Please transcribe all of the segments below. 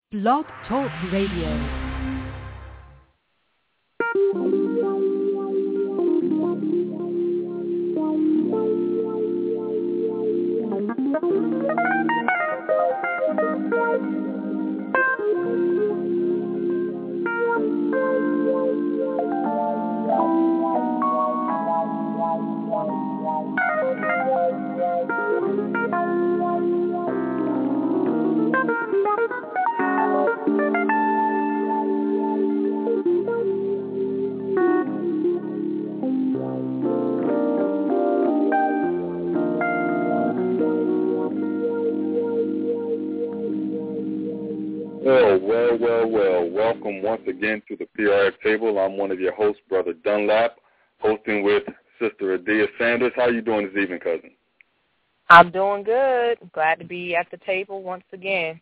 Blog Talk Radio. Well, welcome once again to the PRF table. I'm one of your hosts, Brother Dunlap, hosting with Sister Adia Sanders. How are you doing this evening, cousin? I'm doing good. Glad to be at the table once again.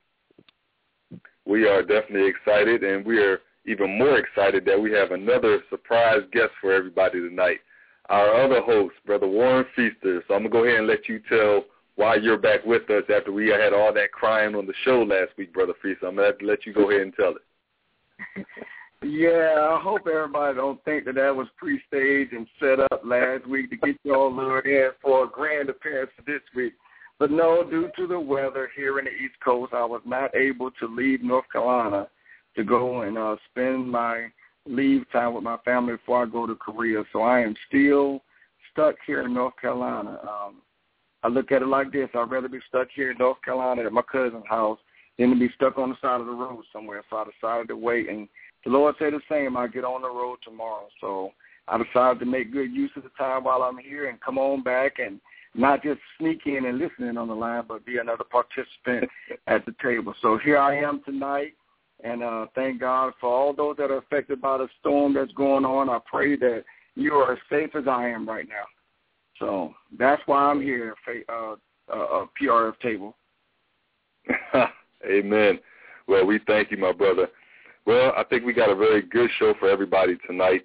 We are definitely excited, and we are even more excited that we have another surprise guest for everybody tonight, our other host, Brother Warren Feaster. So I'm going to go ahead and let you tell why you're back with us after we had all that crying on the show last week, Brother Feaster. I'm going to have to let you go ahead and tell it. Yeah, I hope everybody don't think that was pre-staged and set up last week to get you all lured in for a grand appearance this week. But no, due to the weather here in the East Coast, I was not able to leave North Carolina to go and spend my leave time with my family before I go to Korea. So I am still stuck here in North Carolina. I look at it like this. I'd rather be stuck here in North Carolina at my cousin's house than to be stuck on the side of the road somewhere. So I decided to wait. And the Lord said the same. I'll get on the road tomorrow. So I decided to make good use of the time while I'm here and come on back and not just sneak in and listen on the line, but be another participant at the table. So here I am tonight, and thank God for all those that are affected by the storm that's going on. I pray that you are as safe as I am right now. So that's why I'm here at PRF table. Amen. Well, we thank you, my brother. Well, I think we got a very good show for everybody tonight.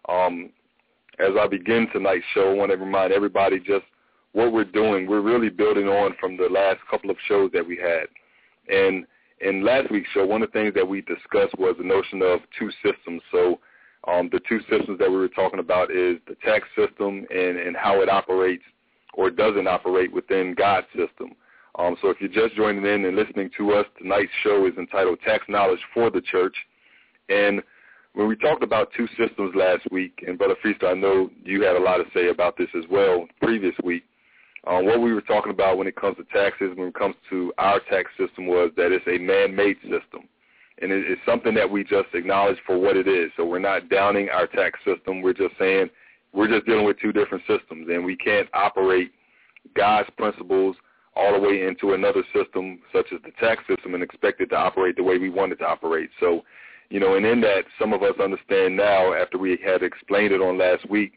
As I begin tonight's show, I want to remind everybody just what we're doing. We're really building on from the last couple of shows that we had. And in last week's show, one of the things that we discussed was the notion of two systems. So the two systems that we were talking about is the tax system and how it operates or doesn't operate within God's system. So if you're just joining in and listening to us, tonight's show is entitled Tax Knowledge for the Church. And when we talked about two systems last week, and Brother Feaster, I know you had a lot to say about this as well previous week, what we were talking about when it comes to taxes, when it comes to our tax system, was that it's a man-made system. And it's something that we just acknowledge for what it is. So we're not downing our tax system. We're just saying we're just dealing with two different systems, and we can't operate God's principles all the way into another system such as the tax system and expect it to operate the way we want it to operate. So, you know, and in that, some of us understand now, after we had explained it on last week,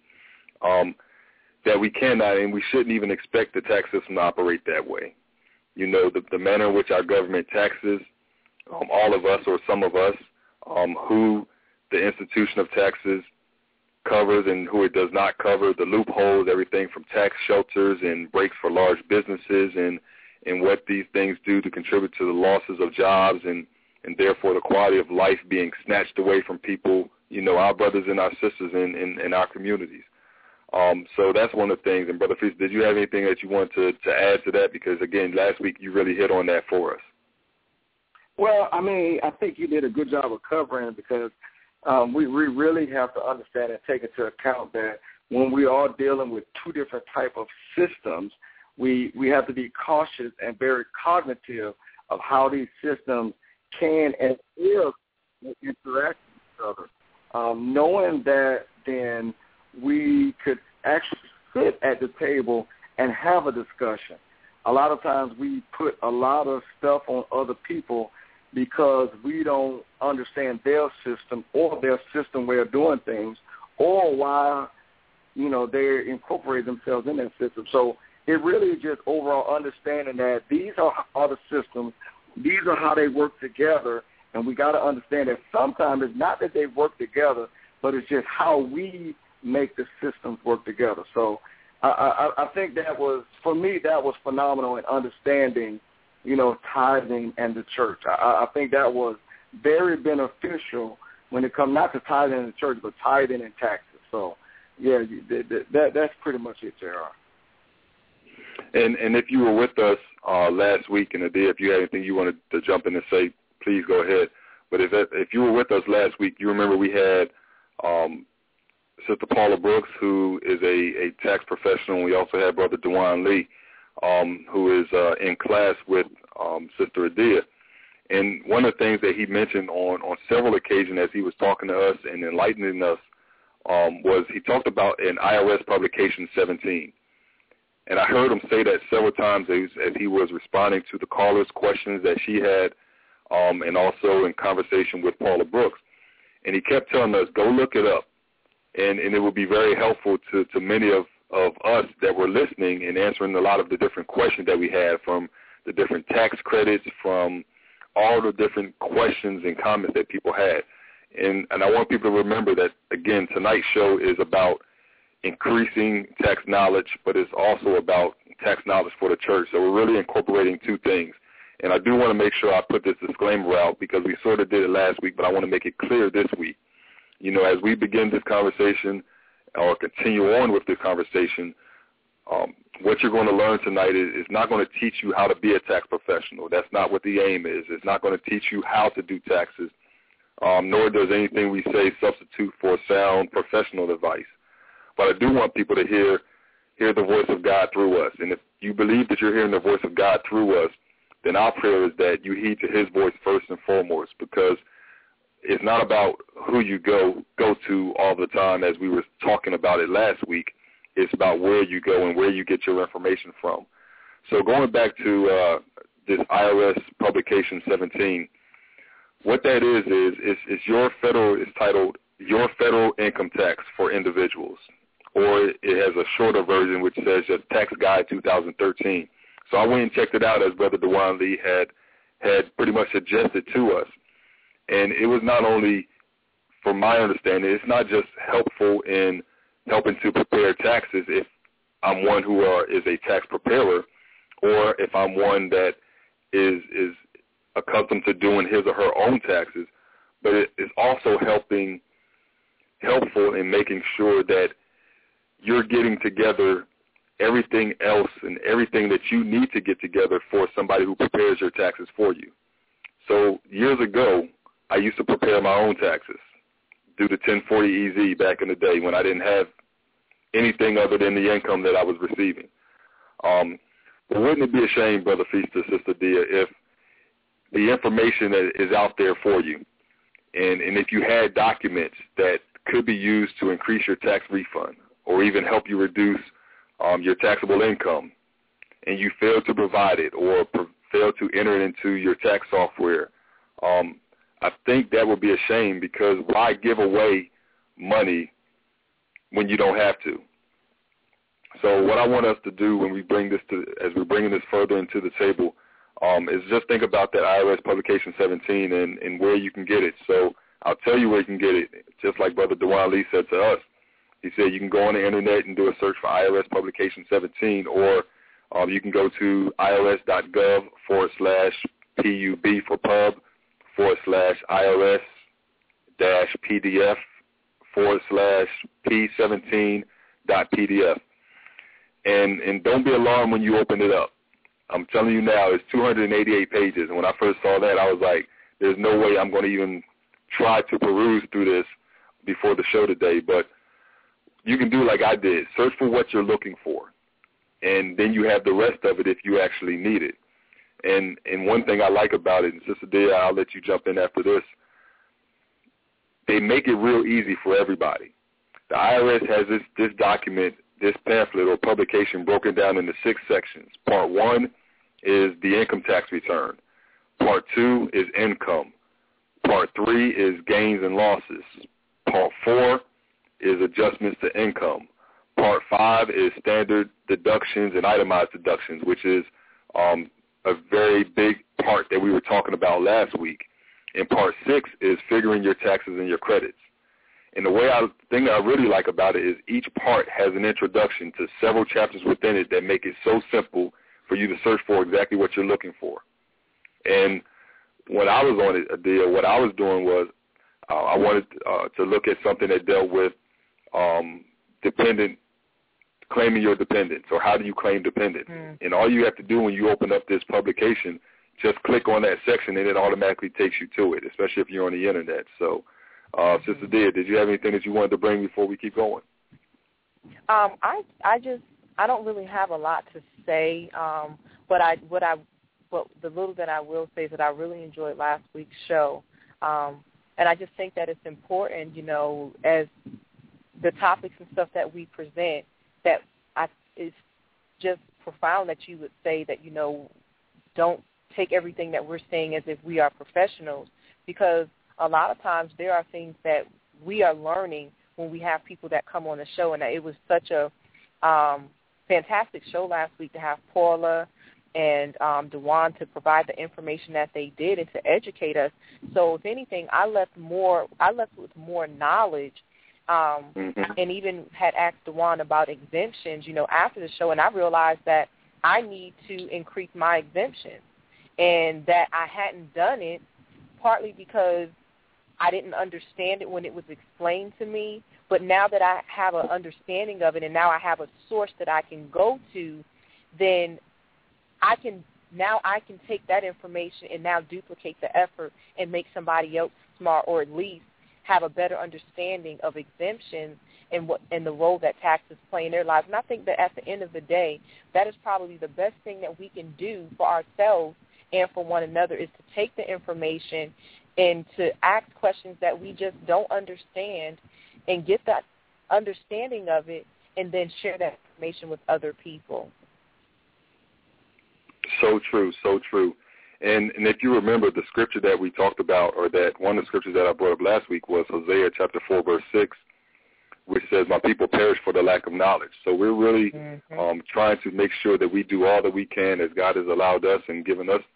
that we cannot and we shouldn't even expect the tax system to operate that way. You know, the manner in which our government taxes all of us or some of us, who the institution of taxes covers and who it does not cover, the loopholes, everything from tax shelters and breaks for large businesses and what these things do to contribute to the losses of jobs and therefore the quality of life being snatched away from people, you know, our brothers and our sisters in our communities. So that's one of the things. And Brother Feast, did you have anything that you want to add to that? Because, again, last week you really hit on that for us. Well, I mean, I think you did a good job of covering it because we really have to understand and take into account that when we are dealing with two different type of systems, we have to be cautious and very cognitive of how these systems can and will interact with each other. Knowing that, then we could actually sit at the table and have a discussion. A lot of times we put a lot of stuff on other people because we don't understand their system or their system way of doing things or why, you know, they incorporate themselves in that system. So it really is just overall understanding that these are the systems, these are how they work together, and we got to understand that sometimes it's not that they work together, but it's just how we make the systems work together. So I think that was, for me, that was phenomenal in understanding, tithing and the church. I think that was very beneficial when it comes not to tithing in the church, but tithing and taxes. So, yeah, that's pretty much it, J.R. And if you were with us last week, and Adia, if you had anything you wanted to jump in and say, please go ahead. But if you were with us last week, you remember we had Sister Paula Brooks, who is a tax professional. We also had Brother Dewan Lee, who is in class with Sister Adia. And one of the things that he mentioned on several occasions as he was talking to us and enlightening us was he talked about an IRS Publication 17. And I heard him say that several times as he was responding to the callers' questions that she had, and also in conversation with Paula Brooks. And he kept telling us, go look it up. And it would be very helpful to many of us that were listening and answering a lot of the different questions that we had, from the different tax credits, from all the different questions and comments that people had. And I want people to remember that, again, tonight's show is about increasing tax knowledge, but it's also about tax knowledge for the church. So we're really incorporating two things. And I do want to make sure I put this disclaimer out, because we sort of did it last week, but I want to make it clear this week. As we begin this conversation or continue on with this conversation, what you're going to learn tonight is not going to teach you how to be a tax professional. That's not what the aim is. It's not going to teach you how to do taxes, nor does anything we say substitute for sound professional advice. But I do want people to hear the voice of God through us. And if you believe that you're hearing the voice of God through us, then our prayer is that you heed to his voice first and foremost, because it's not about who you go to all the time, as we were talking about it last week. It's about where you go and where you get your information from. So going back to this IRS Publication 17, what that is it's titled Your Federal Income Tax for Individuals, or it has a shorter version which says just Tax Guide 2013. So I went and checked it out, as Brother Dewan Lee had pretty much suggested to us. And it was not only, from my understanding, it's not just helpful in helping to prepare taxes if I'm one who is a tax preparer, or if I'm one that is accustomed to doing his or her own taxes, but it is also helpful in making sure that you're getting together everything else and everything that you need to get together for somebody who prepares your taxes for you. So years ago, I used to prepare my own taxes, do the 1040 EZ back in the day when I didn't have anything other than the income that I was receiving. But wouldn't it be a shame, Brother Feaster, Sister Dia, if the information that is out there for you, and if you had documents that could be used to increase your tax refund or even help you reduce your taxable income, and you fail to provide it or fail to enter it into your tax software, I think that would be a shame, because why give away money when you don't have to? So what I want us to do when we bring this as we're bringing this further into the table, is just think about that IRS Publication 17 and where you can get it. So I'll tell you where you can get it, just like Brother Dewan Lee said to us. He said you can go on the Internet and do a search for IRS Publication 17, or you can go to irs.gov/PUB for pub /IRS-PDF/P17.PDF. And don't be alarmed when you open it up. I'm telling you now, it's 288 pages. And when I first saw that, I was like, there's no way I'm going to even try to peruse through this before the show today. But you can do like I did. Search for what you're looking for. And then you have the rest of it if you actually need it. And one thing I like about it, and Sister Dia, I'll let you jump in after this, they make it real easy for everybody. The IRS has this document, this pamphlet or publication broken down into 6 sections. Part 1 is the income tax return. Part 2 is income. Part 3 is gains and losses. Part 4 is adjustments to income. Part 5 is standard deductions and itemized deductions, which is a very big part that we were talking about last week. And Part 6 is figuring your taxes and your credits. And the thing that I really like about it is each part has an introduction to several chapters within it that make it so simple for you to search for exactly what you're looking for. And when I was on a deal, what I was doing was I wanted to look at something that dealt with claiming your dependence, or how do you claim dependence. And all you have to do when you open up this publication, just click on that section and it automatically takes you to it, especially if you're on the Internet. So, Sister Dia, did you have anything that you wanted to bring before we keep going? I don't really have a lot to say, but the little that I will say is that I really enjoyed last week's show, and I just think that it's important, as the topics and stuff that we present, that it's just profound that you would say that, don't take everything that we're saying as if we are professionals, because a lot of times there are things that we are learning when we have people that come on the show, and it was such a fantastic show last week to have Paula and DeJuan to provide the information that they did and to educate us. So if anything, I left with more knowledge, and even had asked DeJuan about exemptions, after the show, and I realized that I need to increase my exemptions, and that I hadn't done it partly because I didn't understand it when it was explained to me, but now that I have an understanding of it and now I have a source that I can go to, then I can take that information and now duplicate the effort and make somebody else smart, or at least have a better understanding of exemptions and the role that taxes play in their lives. And I think that at the end of the day, that is probably the best thing that we can do for ourselves and for one another, is to take the information and to ask questions that we just don't understand and get that understanding of it, and then share that information with other people. So true, so true. And if you remember, the scripture that we talked about, or that one of the scriptures that I brought up last week, was Hosea chapter 4, verse 6, which says, "My people perish for the lack of knowledge." So we're really trying to make sure that we do all that we can as God has allowed us and given us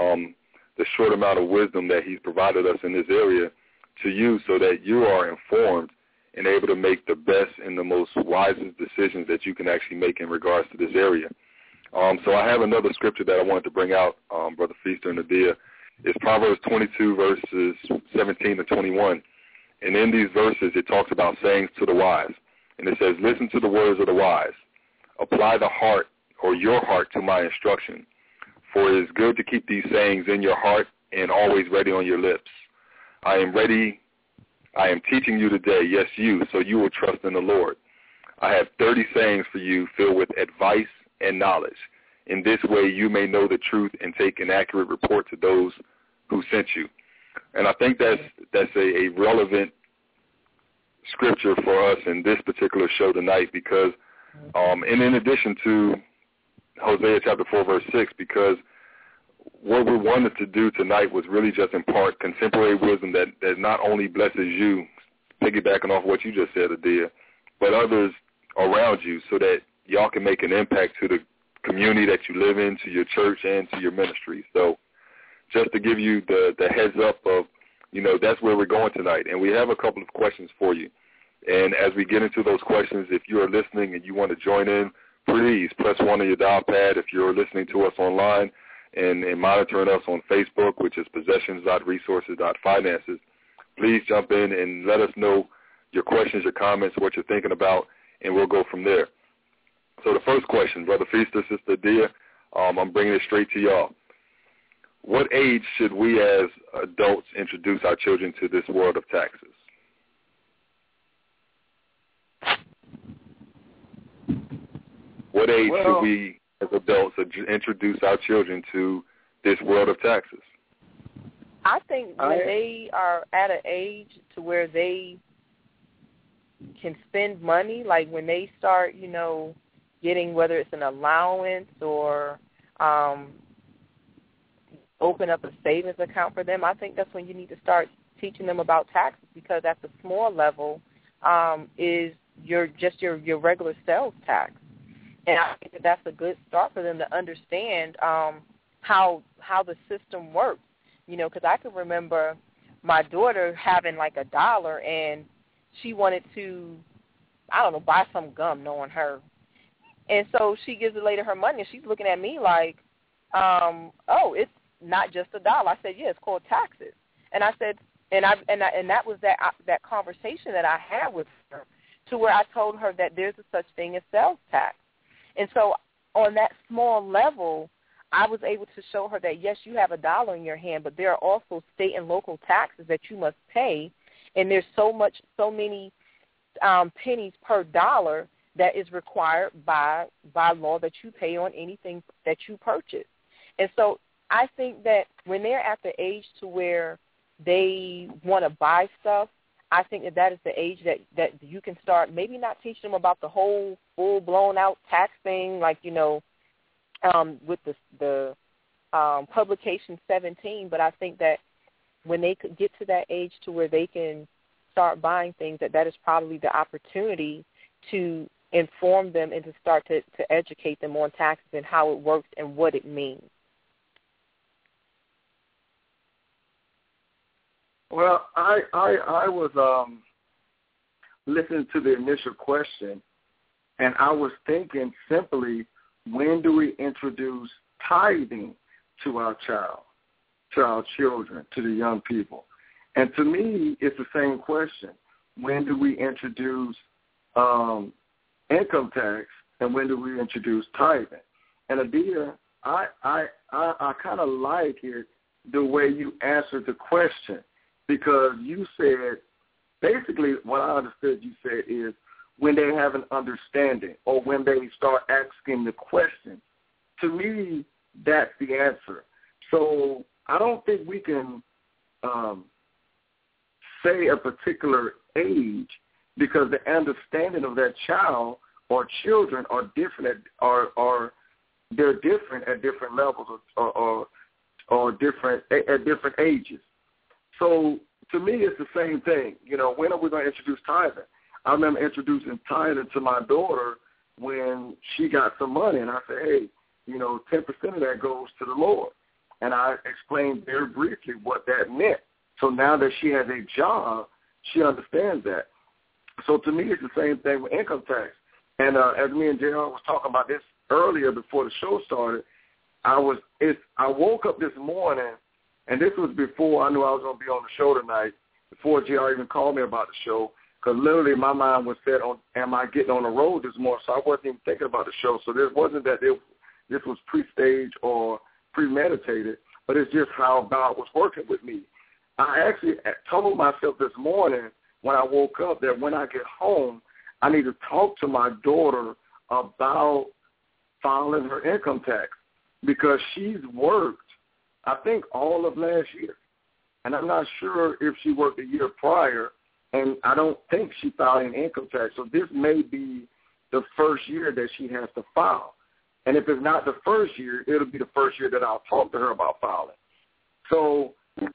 the short amount of wisdom that he's provided us in this area to use, so that you are informed and able to make the best and the most wisest decisions that you can actually make in regards to this area. So I have another scripture that I wanted to bring out, Brother Feaster and Nadia. It's Proverbs 22, verses 17 to 21. And in these verses, it talks about sayings to the wise. And it says, "Listen to the words of the wise. Apply the heart, or your heart, to my instruction. For it is good to keep these sayings in your heart and always ready on your lips. I am ready. I am teaching you today, yes, you, so you will trust in the Lord. I have 30 sayings for you filled with advice and knowledge. In this way you may know the truth and take an accurate report to those who sent you." And I think that's a relevant scripture for us in this particular show tonight, because and in addition to Hosea chapter 4, verse 6, because what we wanted to do tonight was really just impart contemporary wisdom that not only blesses you, piggybacking off what you just said, Adia, but others around you, so that y'all can make an impact to the community that you live in, to your church, and to your ministry. So just to give you the heads up of, that's where we're going tonight. And we have a couple of questions for you. And as we get into those questions, if you are listening and you want to join in, please press 1 on your dial pad. If you're listening to us online and monitoring us on Facebook, which is possessions.resources.finances, please jump in and let us know your questions, your comments, what you're thinking about, and we'll go from there. So the first question, Brother Feaster, Sister Dia, I'm bringing it straight to y'all. What age should we as adults introduce our children to this world of taxes? What age should we as adults introduce our children to this world of taxes? I think when they are at an age to where they can spend money, like when they start, getting, whether it's an allowance or open up a savings account for them, I think that's when you need to start teaching them about taxes, because at the small level is your regular sales tax. And I think that's a good start for them to understand how the system works. Because I can remember my daughter having like $1 and she wanted to, buy some gum, knowing her. And so she gives the lady her money, and she's looking at me like, not just $1. I said, yeah, it's called taxes. And I said, and that was that conversation that I had with her, to where I told her that there's a such thing as sales tax. And so on that small level, I was able to show her that, yes, you have $1 in your hand, but there are also state and local taxes that you must pay, and there's so many pennies per dollar that is required by law that you pay on anything that you purchase. And so I think that when they're at the age to where they want to buy stuff, I think that is the age that you can start maybe not teach them about the whole full blown out tax thing, like, with the publication 17. But I think that when they could get to that age to where they can start buying things, that is probably the opportunity to inform them and to start to educate them on taxes and how it works and what it means. Well, I was listening to the initial question, and I was thinking simply, when do we introduce tithing to our children, to the young people? And to me, it's the same question. When do we introduce income tax, and when do we introduce tithing? And Adia, I kind of like it the way you answered the question, because you said, basically what I understood you said is when they have an understanding or when they start asking the question. To me, that's the answer. So I don't think we can say a particular age, because the understanding of that child or children are different, they're different at different levels or different at different ages. So to me, it's the same thing. When are we going to introduce tithing? I remember introducing tithing to my daughter when she got some money, and I said, hey, 10% of that goes to the Lord. And I explained very briefly what that meant. So now that she has a job, she understands that. So to me, it's the same thing with income tax. And as me and JR was talking about this earlier before the show started, I woke up this morning, and this was before I knew I was going to be on the show tonight, before JR even called me about the show, because literally my mind was set on, am I getting on the road this morning? So I wasn't even thinking about the show. So there wasn't that this was pre-staged or premeditated, but it's just how God was working with me. I actually told myself this morning when I woke up that when I get home, I need to talk to my daughter about filing her income tax, because she's worked, I think, all of last year. And I'm not sure if she worked a year prior, and I don't think she filed an income tax. So this may be the first year that she has to file. And if it's not the first year, it'll be the first year that I'll talk to her about filing. So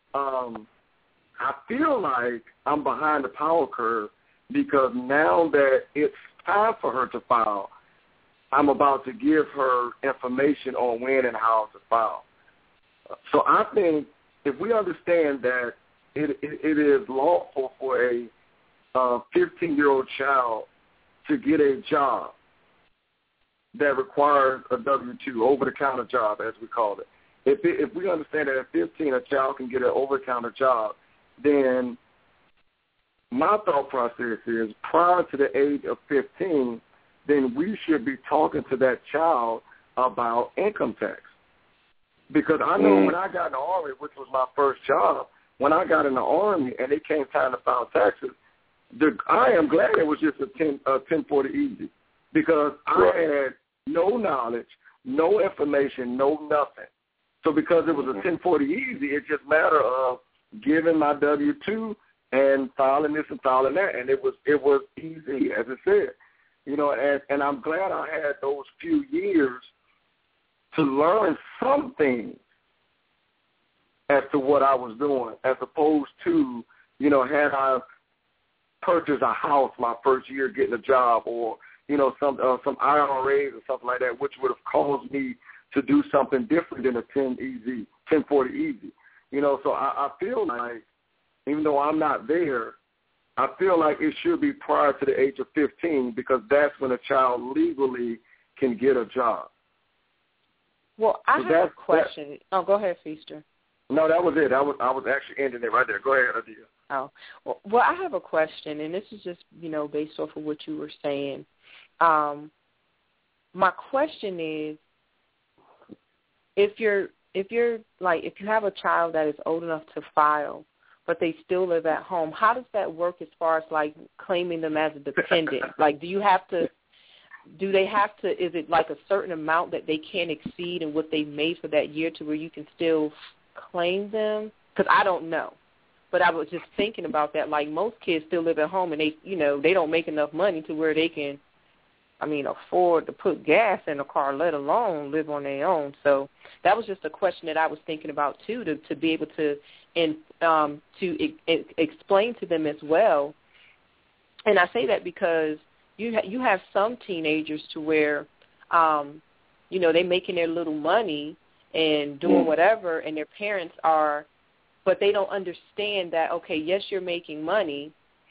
I feel like I'm behind the power curve, because now that it's time for her to file, I'm about to give her information on when and how to file. So I think if we understand that it is lawful for a 15-year-old child to get a job that requires a W-2, over-the-counter job, as we call it. If we understand that at 15 a child can get an over-the-counter job, then my thought process is prior to the age of 15, then we should be talking to that child about income tax. Because I know when I got in the Army, which was my first job, when I got in the Army and it came time to file taxes, I am glad it was just a 1040 easy, because I had no knowledge, no information, no nothing. So because it was a 1040 easy, it just matter of giving my W-2 and filing this and filing that, and it was easy, as it said. And I'm glad I had those few years to learn some things as to what I was doing, as opposed to, had I purchased a house my first year getting a job, or, some IRAs or something like that, which would have caused me to do something different than a 1040 easy. So I feel like, even though I'm not there, I feel like it should be prior to the age of 15, because that's when a child legally can get a job. Well, I have a question. Oh, go ahead, Feaster. No, that was it. I was actually ending it right there. Go ahead, Adia. Oh, well, I have a question, and this is just, based off of what you were saying. My question is, if you have a child that is old enough to file, but they still live at home, how does that work as far as like claiming them as a dependent? Like, do they have to, is it like a certain amount that they can't exceed and what they made for that year to where you can still claim them? Because I don't know. But I was just thinking about that. Like, most kids still live at home and they don't make enough money to where they can, afford to put gas in a car, let alone live on their own. So that was just a question that I was thinking about too, to be able to explain to them as well. And I say that because you have some teenagers to where, they're making their little money and doing whatever, and their parents are, but they don't understand that, okay, yes, you're making money,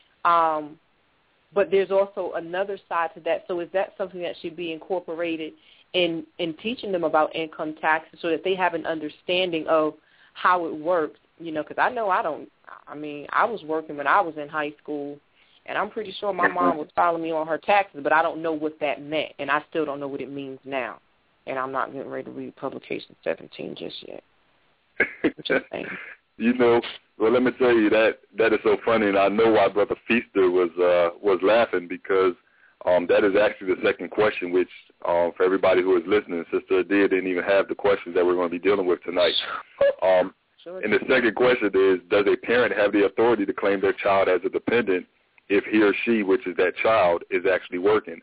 but there's also another side to that. So is that something that should be incorporated in teaching them about income taxes so that they have an understanding of how it works? Because I know I was working when I was in high school, and I'm pretty sure my mom was filing me on her taxes, but I don't know what that meant, and I still don't know what it means now. And I'm not getting ready to read Publication 17 just yet. Just saying. Well, let me tell you that is so funny, and I know why Brother Feaster was laughing, because that is actually the second question, which for everybody who is listening, Sister Adia didn't even have the questions that we're going to be dealing with tonight. And the second question is, does a parent have the authority to claim their child as a dependent if he or she, which is that child, is actually working?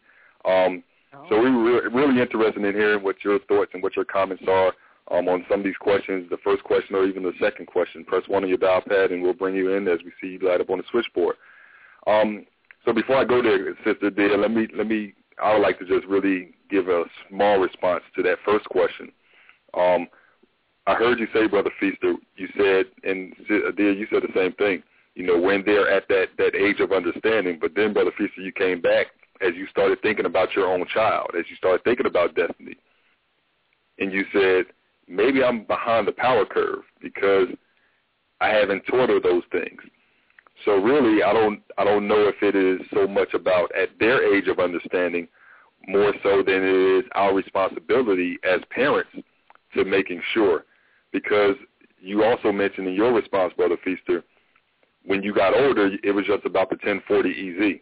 So we were really interested in hearing what your thoughts and what your comments are on some of these questions, the first question or even the second question. Press 1 on your dial pad, and we'll bring you in as we see you light up on the switchboard. So before I go there, Sister Dia, I would like to just really give a small response to that first question. I heard you say, Brother Feaster, you said, and Dia, you said the same thing, when they're at that age of understanding. But then, Brother Feaster, you came back as you started thinking about your own child, as you started thinking about destiny. And you said, maybe I'm behind the power curve because I haven't taught her those things. So really, I don't know if it is so much about at their age of understanding, more so than it is our responsibility as parents to making sure. Because you also mentioned in your response, Brother Feaster, when you got older, it was just about the 1040 EZ.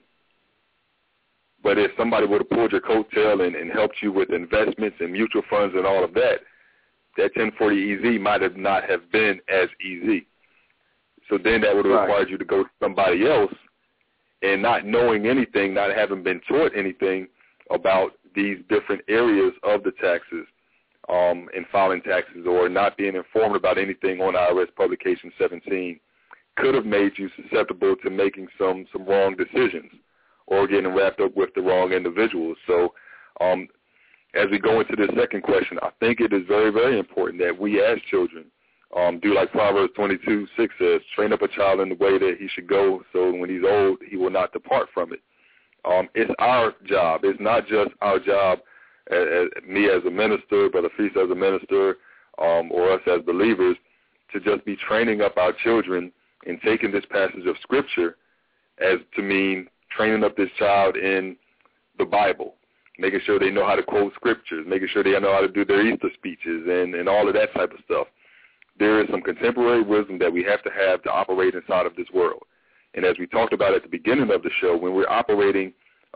But if somebody would have pulled your coattail and helped you with investments and mutual funds and all of that, that 1040 EZ might have not have been as easy. So then that would have required you to go to somebody else, and not knowing anything, not having been taught anything about these different areas of the taxes and filing taxes, or not being informed about anything on IRS Publication 17, could have made you susceptible to making some wrong decisions or getting wrapped up with the wrong individuals. So as we go into this second question, I think it is very, very important that we as children do like Proverbs 22:6 says, train up a child in the way that he should go, so when he's old, he will not depart from it. It's our job. It's not just our job, me as a minister, Brother Feast as a minister, or us as believers, to just be training up our children and taking this passage of Scripture as to mean training up this child in the Bible, making sure they know how to quote Scriptures, making sure they know how to do their Easter speeches and all of that type of stuff. There is some contemporary wisdom that we have to operate inside of this world. And as we talked about at the beginning of the show, when we're operating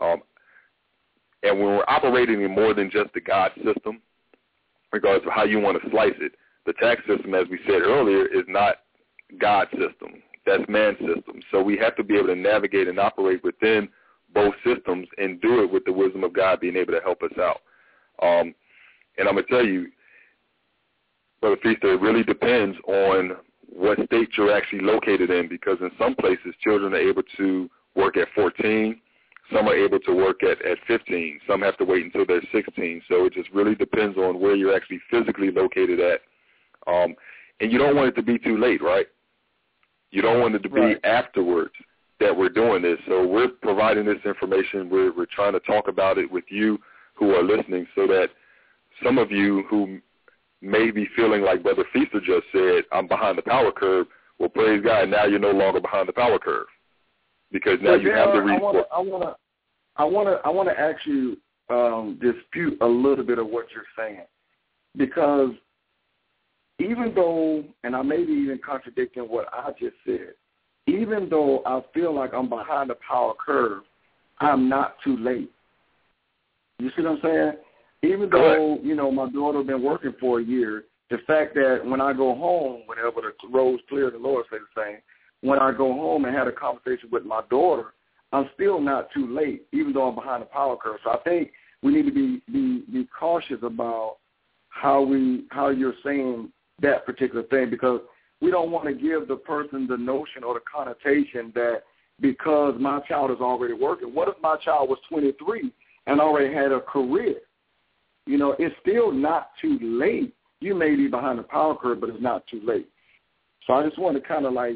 in more than just the God system, regardless of how you want to slice it, the tax system, as we said earlier, is not God's system. That's man's system. So we have to be able to navigate and operate within both systems and do it with the wisdom of God being able to help us out. And I'm going to tell you, Brother Feaster, it really depends on what state you're actually located in, because in some places children are able to work at 14. Some are able to work at 15. Some have to wait until they're 16. So it just really depends on where you're actually physically located at. And you don't want it to be too late, right? You don't want it to be afterwards that we're doing this. So we're providing this information. We're trying to talk about it with you who are listening, so that some of you who may be feeling like Brother Feaster just said, I'm behind the power curve. Well, praise God, now you're no longer behind the power curve because now you have the resource. I want to ask you dispute a little bit of what you're saying, because even though, and I may be even contradicting what I just said, even though I feel like I'm behind the power curve, I'm not too late. You see what I'm saying? Even though, you know, my daughter been working for a year, the fact that when I go home, whenever the road's clear, the Lord says the same, when I go home and had a conversation with my daughter, I'm still not too late, even though I'm behind the power curve. So I think we need to be cautious about how you're saying that particular thing, because we don't want to give the person the notion or the connotation that because my child is already working. What if my child was 23 and already had a career? You know, it's still not too late. You may be behind the power curve, but it's not too late. So I just want to kind of like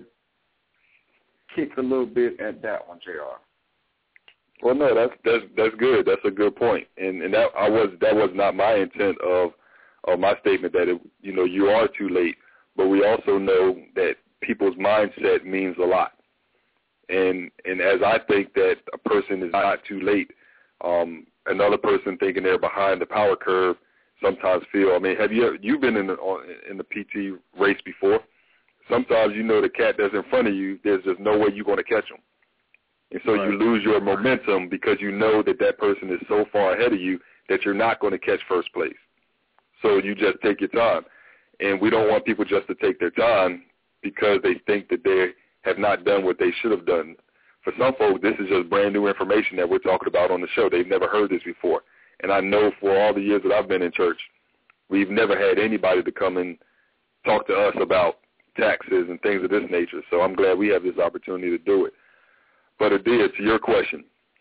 kick a little bit at that one, JR. Well, no, that's good. That's a good point, and that was not my intent of my statement that you are too late. But we also know that people's mindset means a lot, and as I think that a person is not too late, another person thinking they're behind the power curve sometimes feel. I mean, have you been in the PT race before? Sometimes the cat that's in front of you, there's just no way you're going to catch him. And so you lose your momentum because you know that person is so far ahead of you that you're not going to catch first place. So you just take your time. And we don't want people just to take their time because they think that they have not done what they should have done. For some folks, this is just brand new information that we're talking about on the show. They've never heard this before. And I know for all the years that I've been in church, we've never had anybody to come and talk to us about taxes and things of this nature. So I'm glad we have this opportunity to do it. But Adia, to your question,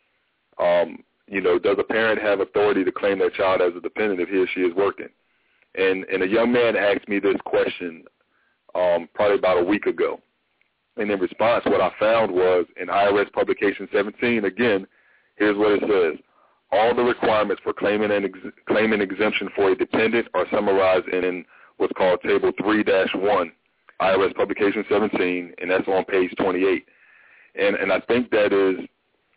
does a parent have authority to claim their child as a dependent if he or she is working? And a young man asked me this question probably about a week ago. And in response, what I found was in IRS Publication 17, again, here's what it says. All the requirements for claiming exemption for a dependent are summarized in what's called Table 3-1, IRS Publication 17, and that's on page 28. And I think that is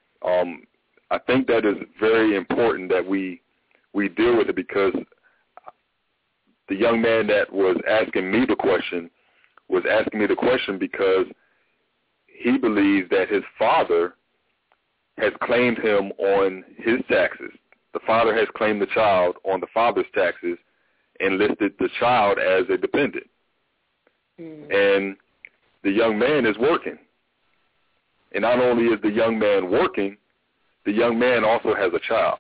very important that we deal with it, because the young man that was asking me the question was asking me the question because he believes that his father has claimed him on his taxes. The father has claimed the child on the father's taxes and listed the child as a dependent. And the young man is working. And not only is the young man working, the young man also has a child.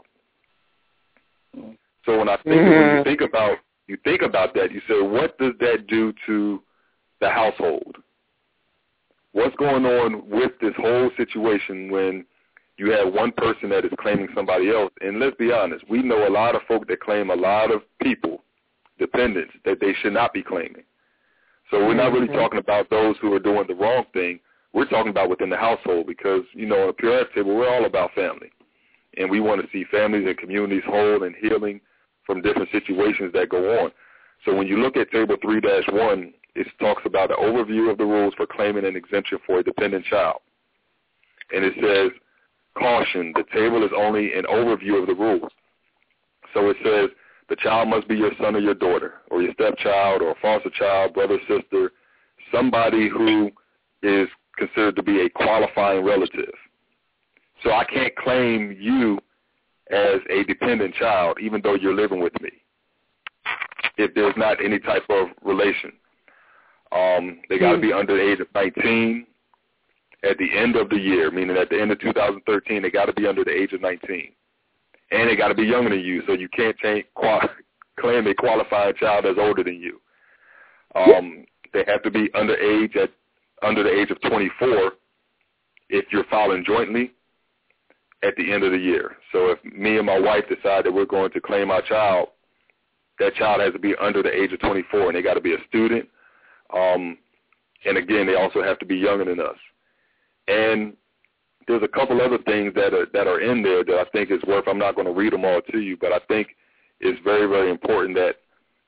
So when I think when you think about that, you say, what does that do to the household? What's going on with this whole situation when you have one person that is claiming somebody else? And let's be honest, we know a lot of folk that claim a lot of people, dependents, that they should not be claiming. So we're not really talking about those who are doing the wrong thing. We're talking about within the household because, on a Pure F table, we're all about family. And we want to see families and communities whole and healing from different situations that go on. So when you look at Table 3-1, it talks about an overview of the rules for claiming an exemption for a dependent child. And it says, caution, the table is only an overview of the rules. So it says the child must be your son or your daughter or your stepchild or foster child, brother, sister, somebody who is considered to be a qualifying relative. So I can't claim you as a dependent child even though you're living with me if there's not any type of relation. They got to be under the age of 19 at the end of the year, meaning at the end of 2013, they got to be under the age of 19. And they got to be younger than you, so you can't claim a qualified child that's older than you. They have to be under the age of 24 if you're filing jointly at the end of the year. So if me and my wife decide that we're going to claim our child, that child has to be under the age of 24, and they got to be a student. And again, they also have to be younger than us. And there's a couple other things that are in there that I think is worth, I'm not going to read them all to you, but I think it's very, very important that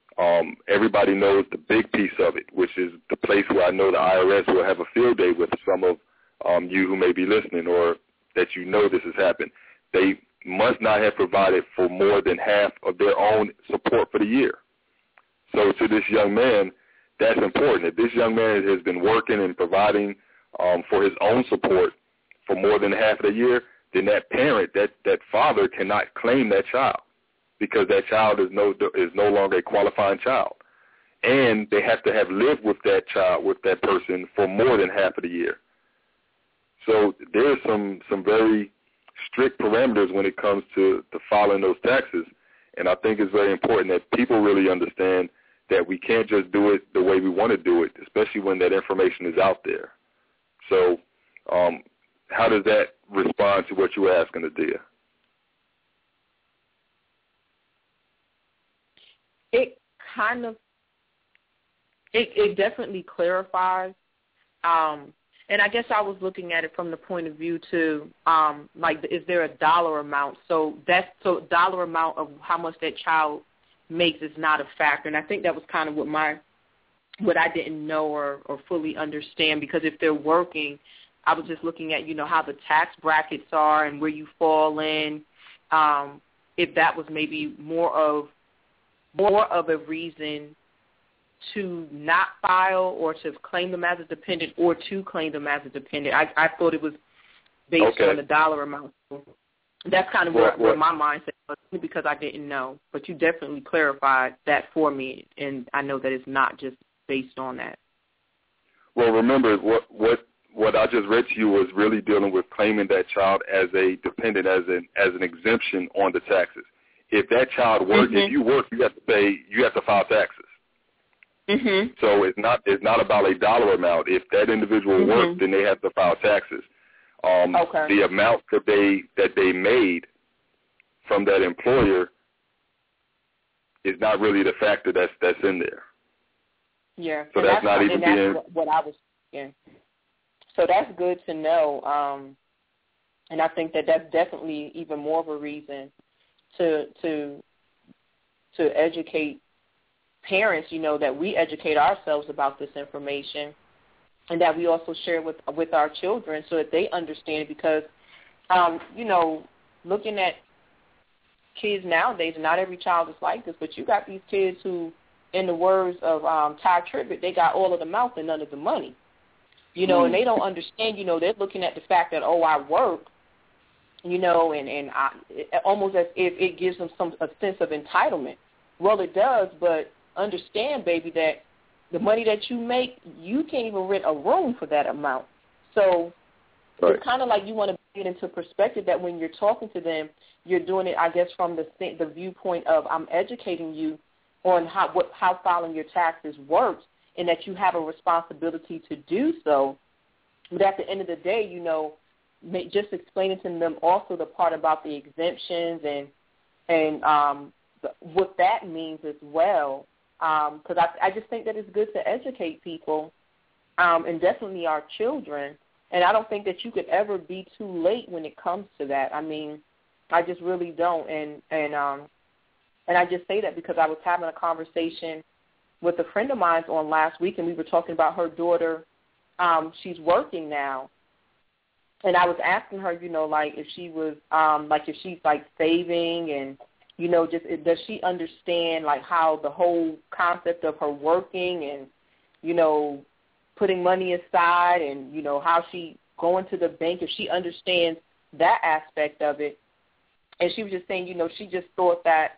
Everybody knows the big piece of it, which is the place where I know the IRS will have a field day with some of you who may be listening, or that you know this has happened. They must not have provided for more than half of their own support for the year. So to this young man, that's important. If this young man has been working and providing for his own support for more than half of the year, then that parent, that father cannot claim that child, because that child is no longer a qualifying child. And they have to have lived with that child, with that person, for more than half of the year. So there's some very strict parameters when it comes to filing those taxes. And I think it's very important that people really understand that we can't just do it the way we want to do it, especially when that information is out there. So how does that respond to what you were asking, Adia? It kind of, it definitely clarifies. And I guess I was looking at it from the point of view to, like, is there a dollar amount? So dollar amount of how much that child makes is not a factor. And I think that was kind of what I didn't know or fully understand, because if they're working, I was just looking at, how the tax brackets are and where you fall in. If that was maybe more of a reason to not file or to claim them as a dependent or to claim them as a dependent. I thought it was based on the dollar amount. That's kind of where my mindset was, because I didn't know. But you definitely clarified that for me, and I know that it's not just based on that. Well, remember, what I just read to you was really dealing with claiming that child as a dependent, as an exemption on the taxes. If that child works, if you work, you have to file taxes. Mm-hmm. So it's not about a dollar amount. If that individual works, then they have to file taxes. The amount that they made from that employer is not really the factor that's in there. Yeah. So that's not even being what I was thinking. So that's good to know. And I think that that's definitely even more of a reason to educate parents, that we educate ourselves about this information, and that we also share with our children so that they understand, because, looking at kids nowadays, not every child is like this, but you got these kids who, in the words of Ty Tribbett, they got all of the mouth and none of the money, and they don't understand, they're looking at the fact that, I work, and almost as if it gives them a sense of entitlement. Well, it does, but understand, baby, that the money that you make, you can't even rent a room for that amount. So it's kind of like you want to get into perspective that when you're talking to them, you're doing it, I guess, from the viewpoint of I'm educating you on how filing your taxes works, and that you have a responsibility to do so. But at the end of the day, just explaining to them also the part about the exemptions and what that means as well. Because I just think that it's good to educate people, and definitely our children. And I don't think that you could ever be too late when it comes to that. I mean, I just really don't. And I just say that because I was having a conversation with a friend of mine on last week, and we were talking about her daughter. She's working now. And I was asking her, if she was, if she's, saving and, does she understand, how the whole concept of her working and, putting money aside and, how she going to the bank, if she understands that aspect of it. And she was just saying, she just thought that,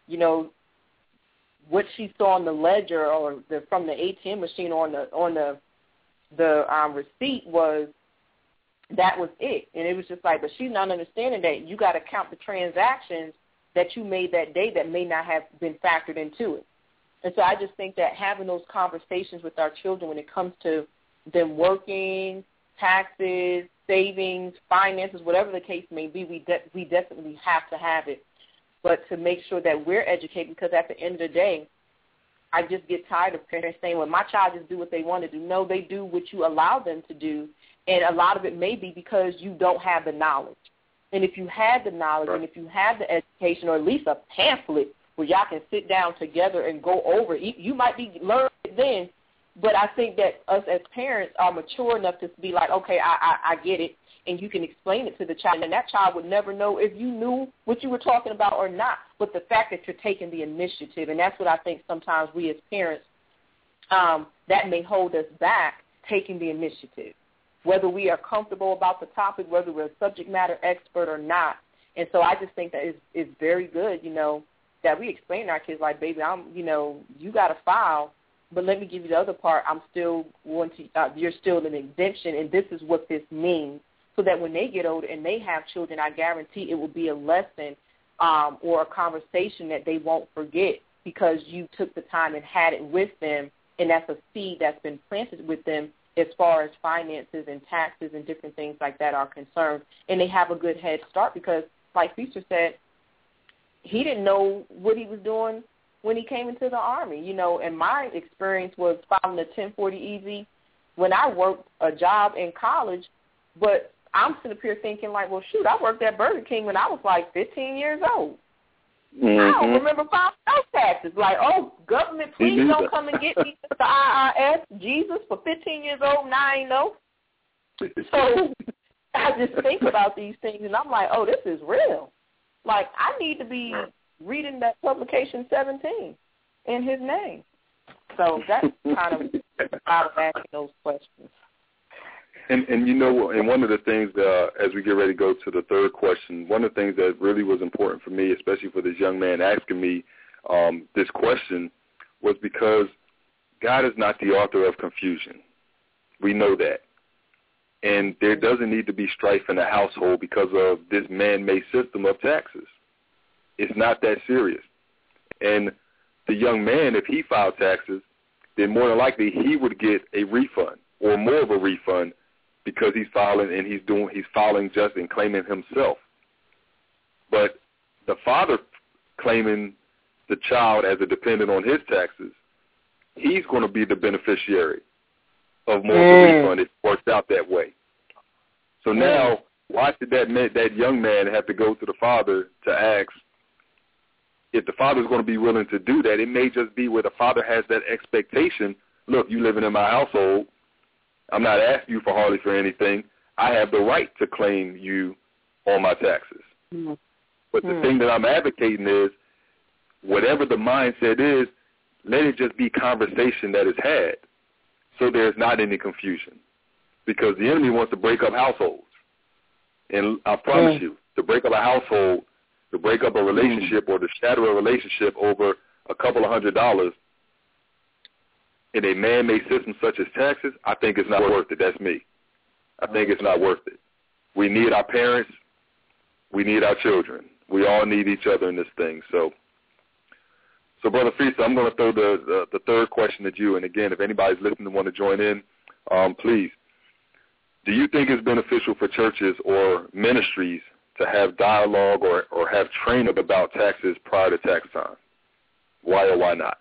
what she saw on the ledger or from the ATM machine on the receipt was, that was it. And it was just but she's not understanding that you got to count the transactions that you made that day that may not have been factored into it. And so I just think that having those conversations with our children when it comes to them working, taxes, savings, finances, whatever the case may be, we definitely have to have it. But to make sure that we're educated, because at the end of the day, I just get tired of parents saying, well, my child just do what they want to do. No, they do what you allow them to do. And a lot of it may be because you don't have the knowledge. And if you had the knowledge and if you had the education or at least a pamphlet where y'all can sit down together and go over it. You might be learning it then, but I think that us as parents are mature enough to be like, okay, I get it, and you can explain it to the child, and that child would never know if you knew what you were talking about or not. But the fact that you're taking the initiative, and that's what I think sometimes we as parents, that may hold us back, taking the initiative, whether we are comfortable about the topic, whether we're a subject matter expert or not. And so I just think that it's very good, that we explain to our kids, like, baby, you got to file, but let me give you the other part. I'm still going to, you're still an exemption, and this is what this means. So that when they get older and they have children, I guarantee it will be a lesson or a conversation that they won't forget because you took the time and had it with them, and that's a seed that's been planted with them as far as finances and taxes and different things like that are concerned. And they have a good head start because, like Feaster said, he didn't know what he was doing when he came into the Army, and my experience was filing the 1040 easy when I worked a job in college, but I'm sitting up here thinking like, well, shoot, I worked at Burger King when I was like 15 years old. Mm-hmm. I don't remember filing those taxes. Like, oh, government, please don't come and get me with the IRS. Jesus, for 15 years old, now I ain't know. So I just think about these things, and I'm like, oh, this is real. Like, I need to be reading that publication 17 in his name. So that's kind of out of asking those questions. And one of the things as we get ready to go to the third question, one of the things that really was important for me, especially for this young man asking me this question, was because God is not the author of confusion. We know that. And there doesn't need to be strife in the household because of this man-made system of taxes. It's not that serious. And the young man, if he filed taxes, then more than likely he would get a refund or more of a refund because he's filing and he's filing just and claiming himself. But the father claiming the child as a dependent on his taxes, he's going to be the beneficiary of more of the refund. It works out that way. So now, why should that young man have to go to the father to ask? If the father's going to be willing to do that, it may just be where the father has that expectation, look, you living in my household, I'm not asking you for hardly for anything. I have the right to claim you on my taxes. Mm-hmm. But the thing that I'm advocating is whatever the mindset is, let it just be conversation that is had so there's not any confusion. Because the enemy wants to break up households. And I promise you, to break up a household, to break up a relationship or to shatter a relationship over a couple of $100 in a man-made system such as taxes, I think it's not worth it. That's me. I think it's not worth it. We need our parents. We need our children. We all need each other in this thing. So Brother Feaster, I'm going to throw the third question at you. And, again, if anybody's listening and want to join in, please. Do you think it's beneficial for churches or ministries to have dialogue or have training about taxes prior to tax time? Why or why not?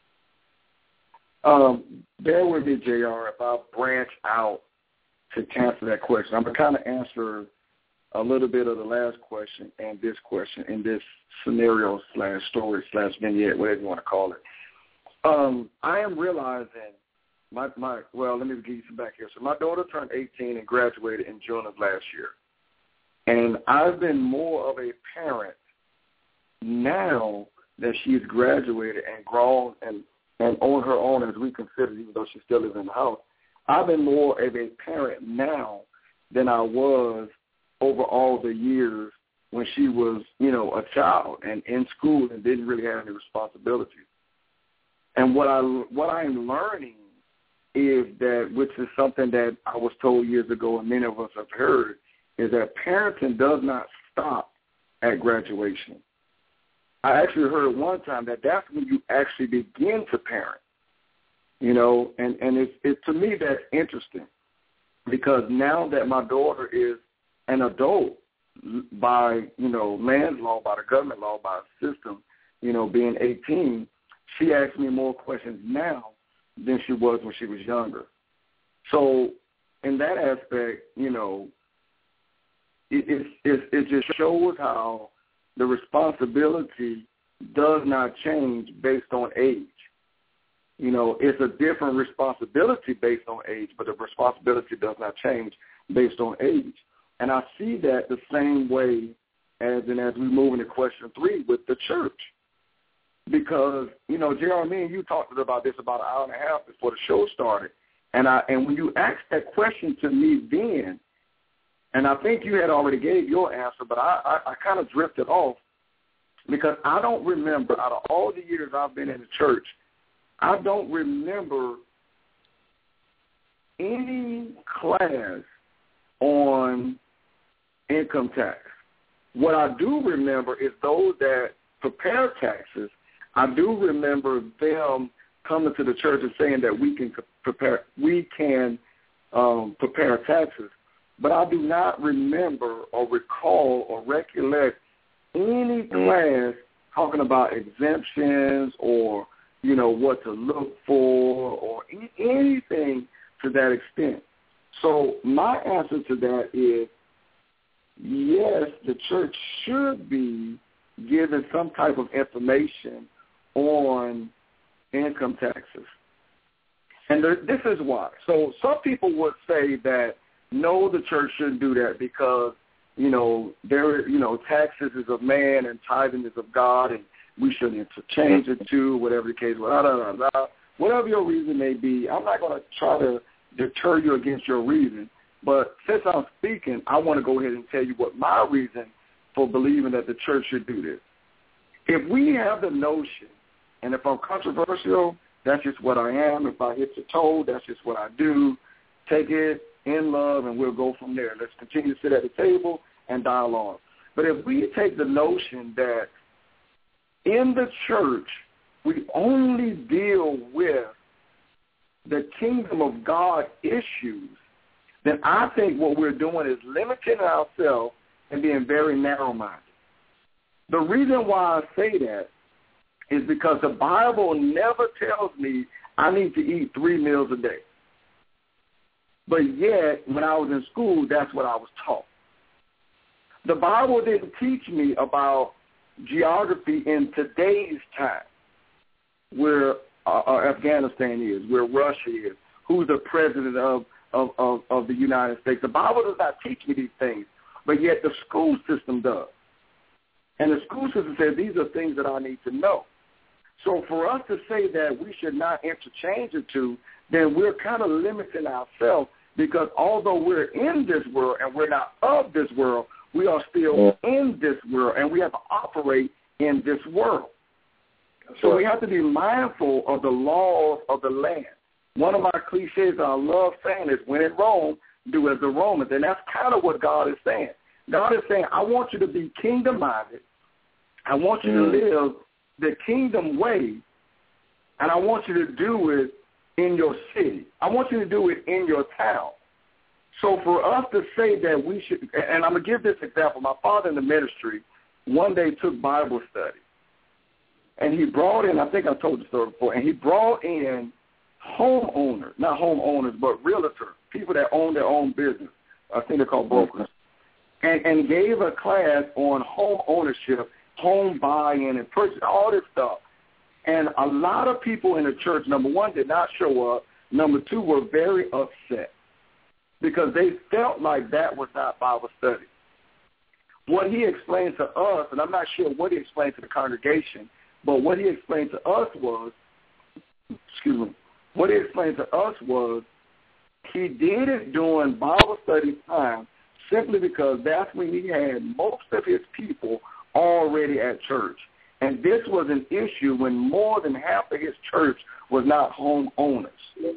Bear with me, JR, if I branch out to answer that question. I'm going to kind of answer a little bit of the last question and this question in this scenario / story / vignette, whatever you want to call it. I am realizing well, let me give you some back here. So my daughter turned 18 and graduated in June of last year. And I've been more of a parent now that she's graduated and grown and on her own, as we consider, even though she still lives in the house. I've been more of a parent now than I was over all the years when she was, a child and in school and didn't really have any responsibilities. And what I'm learning is that, which is something that I was told years ago and many of us have heard, is that parenting does not stop at graduation. I actually heard one time that that's when you actually begin to parent, and to me that's interesting because now that my daughter is an adult by, land law, by the government law, by the system, being 18, she asks me more questions now than she was when she was younger. So in that aspect, it just shows how the responsibility does not change based on age. You know, it's a different responsibility based on age, but the responsibility does not change based on age. And I see that the same way as we move into question 3 with the church. Because, you know, Jeremy, you talked about this about an hour and a half before the show started. And when you asked that question to me then, and I think you had already gave your answer, but I kind of drifted off because I don't remember, out of all the years I've been in the church, I don't remember any class on income tax. What I do remember is those that prepare taxes. I do remember them coming to the church and saying that we can prepare taxes. But I do not remember or recall or recollect any class talking about exemptions or, you know, what to look for or anything to that extent. So my answer to that is, yes, the church should be given some type of information on income taxes. And this is why. So some people would say that, no, the church shouldn't do that because, you know, taxes is of man and tithing is of God, and we shouldn't interchange the two, whatever the case, whatever your reason may be. I'm not going to try to deter you against your reason, but since I'm speaking, I want to go ahead and tell you what my reason for believing that the church should do this. If we have the notion, and if I'm controversial, that's just what I am. If I hit your toe, that's just what I do. Take it in love, and we'll go from there. Let's continue to sit at the table and dialogue. But if we take the notion that in the church we only deal with the kingdom of God issues, then I think what we're doing is limiting ourselves and being very narrow-minded. The reason why I say that is because the Bible never tells me I need to eat 3 meals a day. But yet, when I was in school, that's what I was taught. The Bible didn't teach me about geography in today's time, where Afghanistan is, where Russia is, who's the president of the United States. The Bible does not teach me these things, but yet the school system does. And the school system says these are things that I need to know. So for us to say that we should not interchange the two, then we're kind of limiting ourselves, because although we're in this world and we're not of this world, we are still in this world, and we have to operate in this world. So we have to be mindful of the laws of the land. One of my cliches that I love saying is, when in Rome, do as the Romans. And that's kind of what God is saying. God is saying, I want you to be kingdom-minded. I want you to live the kingdom way, and I want you to do it in your city. I want you to do it in your town. So for us to say that we should, and I'm going to give this example. My father in the ministry one day took Bible study, and he brought in, I think I told the story before, and he brought in homeowners, not homeowners, but realtors, people that own their own business. I think they're called brokers, and gave a class on home ownership, home buying and purchase, all this stuff. And a lot of people in the church, number one, did not show up. Number two, were very upset because they felt like that was not Bible study. What he explained to us, and I'm not sure what he explained to the congregation, but what he explained to us was, he did it during Bible study time simply because that's when he had most of his people already at church. And this was an issue when more than half of his church was not homeowners.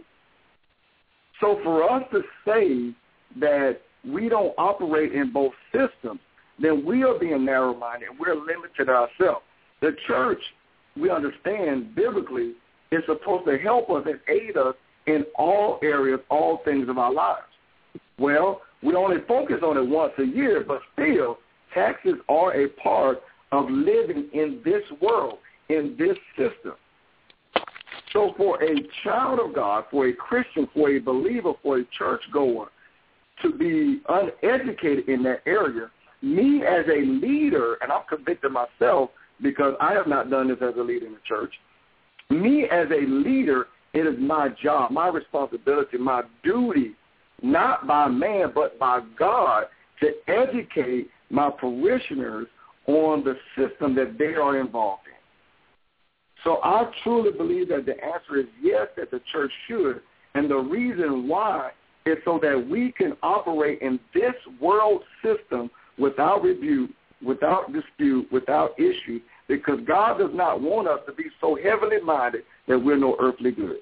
So for us to say that we don't operate in both systems, then we are being narrow-minded and we're limited ourselves. The church, we understand biblically, is supposed to help us and aid us in all areas, all things of our lives. Well, we only focus on it once a year, but still, taxes are a part of living in this world, in this system. So for a child of God, for a Christian, for a believer, for a churchgoer to be uneducated in that area, me as a leader, and I'm convicted myself, because I have not done this as a leader in the church. Me as a leader, it is my job, my responsibility, my duty, not by man but by God, to educate my parishioners on the system that they are involved in. So I truly believe that the answer is yes, that the church should. And the reason why is so that we can operate in this world system without rebuke, without dispute, without issue, because God does not want us to be so heavenly minded that we're no earthly good.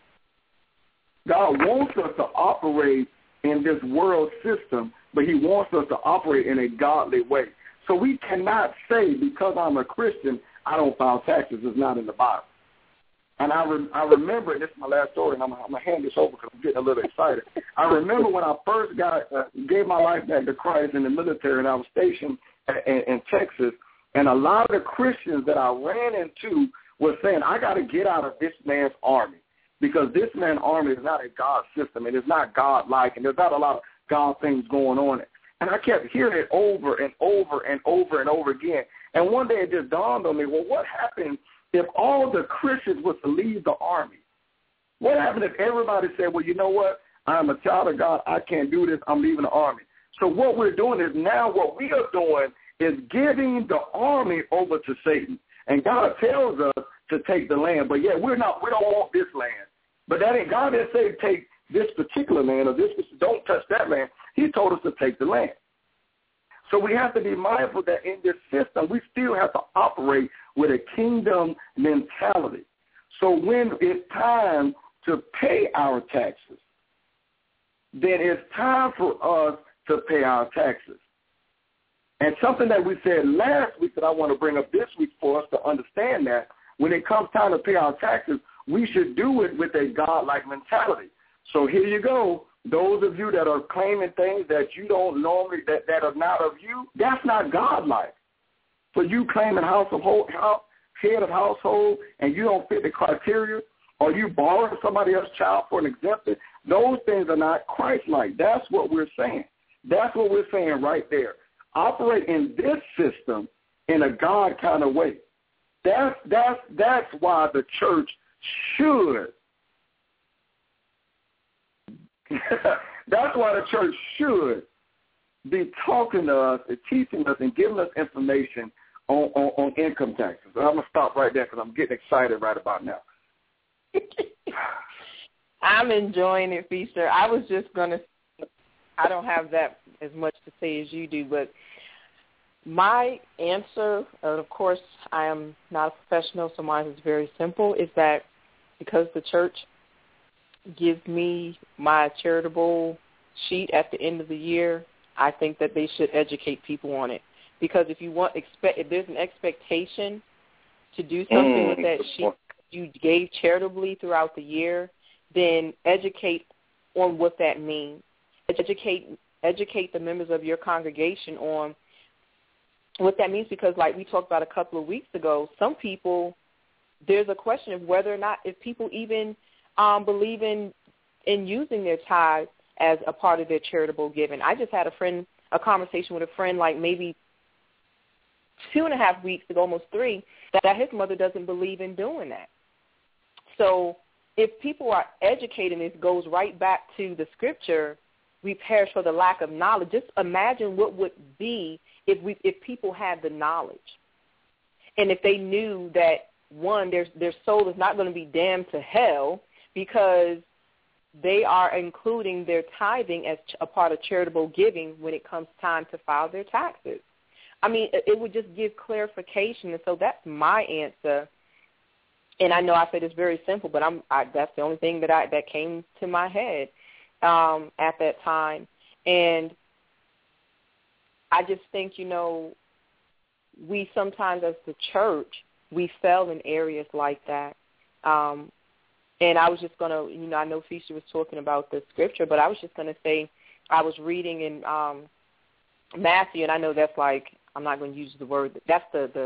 God wants us to operate in this world system, but he wants us to operate in a godly way. So we cannot say, because I'm a Christian, I don't file taxes. It's not in the Bible. And I remember, and this is my last story, and I'm going to hand this over because I'm getting a little excited. I remember when I first gave my life back to Christ in the military, and I was stationed in Texas, and a lot of the Christians that I ran into were saying, I got to get out of this man's army, because this man's army is not a God system, and it's not God-like, and there's not a lot of God things going on. And I kept hearing it over and over and over and over again. And one day it just dawned on me, well, what happened if all the Christians was to leave the army? What happened if everybody said, well, you know what? I'm a child of God. I can't do this. I'm leaving the army. So what we're doing is now what we are doing is giving the army over to Satan. And God tells us to take the land. But yet we don't want this land. But that ain't, God didn't say take this particular land or this, don't touch that land. He told us to take the land. So we have to be mindful that in this system, we still have to operate with a kingdom mentality. So when it's time to pay our taxes, then it's time for us to pay our taxes. And something that we said last week that I want to bring up this week for us to understand that when it comes time to pay our taxes, we should do it with a God-like mentality. So here you go. Those of you that are claiming things that you don't normally, that are not of you, that's not God-like. For you claiming head of household and you don't fit the criteria, or you borrowing somebody else's child for an exemption, those things are not Christ-like. That's what we're saying. That's what we're saying right there. Operate in this system in a God kind of way. That's why the church should. That's why the church should be talking to us and teaching us and giving us information on income taxes. And I'm going to stop right there because I'm getting excited right about now. I'm enjoying it, Feaster. I was just going to say, I don't have that as much to say as you do, but my answer, of course, I am not a professional, so mine is very simple, is that because the church gives me my charitable sheet at the end of the year, I think that they should educate people on it. Because if there's an expectation to do something with that sheet you gave charitably throughout the year, then educate on what that means. Educate the members of your congregation on what that means, because like we talked about a couple of weeks ago, some people, there's a question of whether or not if people even believe in using their tithes as a part of their charitable giving. I just had a conversation with a friend like maybe 2.5 weeks ago, almost 3, that his mother doesn't believe in doing that. So if people are educated, this goes right back to the scripture, we perish for the lack of knowledge. Just imagine what would be if people had the knowledge. And if they knew that, one, their soul is not going to be damned to hell because they are including their tithing as a part of charitable giving when it comes time to file their taxes. I mean, it would just give clarification, and so that's my answer. And I know I said it's very simple, but that's the only thing that came to my head at that time. And I just think, we sometimes as the church, we fell in areas like that. And I was just going to, I know Feaster was talking about the scripture, but I was just going to say I was reading in Matthew, and I know that's like, I'm not going to use the word, that's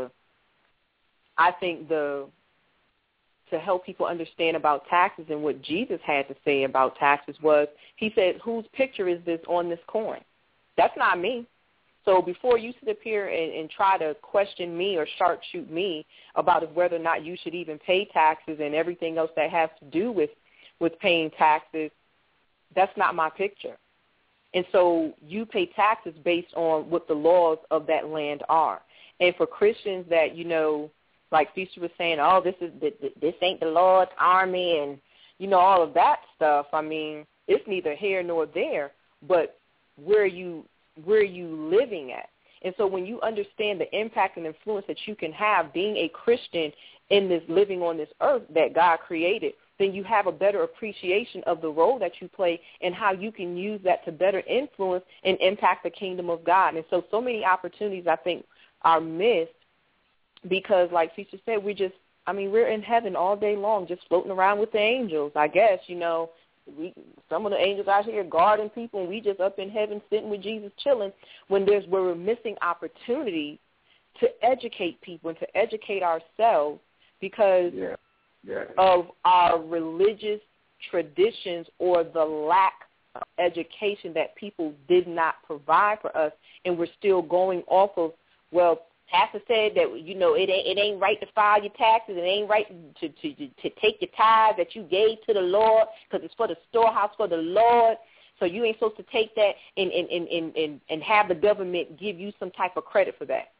I think to help people understand about taxes and what Jesus had to say about taxes was, he said, whose picture is this on this coin? That's not me. So before you sit up here and try to question me or sharp shoot me about whether or not you should even pay taxes and everything else that has to do with paying taxes, that's not my picture. And so you pay taxes based on what the laws of that land are. And for Christians that, you know, like Feaster was saying, oh, this ain't the Lord's army and, you know, all of that stuff. I mean, it's neither here nor there, but where are you living at? And so when you understand the impact and influence that you can have being a Christian in this living on this earth that God created, then you have a better appreciation of the role that you play and how you can use that to better influence and impact the kingdom of God. And so many opportunities, I think, are missed because, like Feaster said, we're in heaven all day long just floating around with the angels. I guess, you know, some of the angels out here guarding people, and we just up in heaven sitting with Jesus chilling when we're missing opportunity to educate people and to educate ourselves because of our religious traditions or the lack of education that people did not provide for us, and we're still going off of, well, Pastor said that, you know, it ain't right to file your taxes. It ain't right to take your tithe that you gave to the Lord because it's for the storehouse for the Lord. So you ain't supposed to take that and have the government give you some type of credit for that.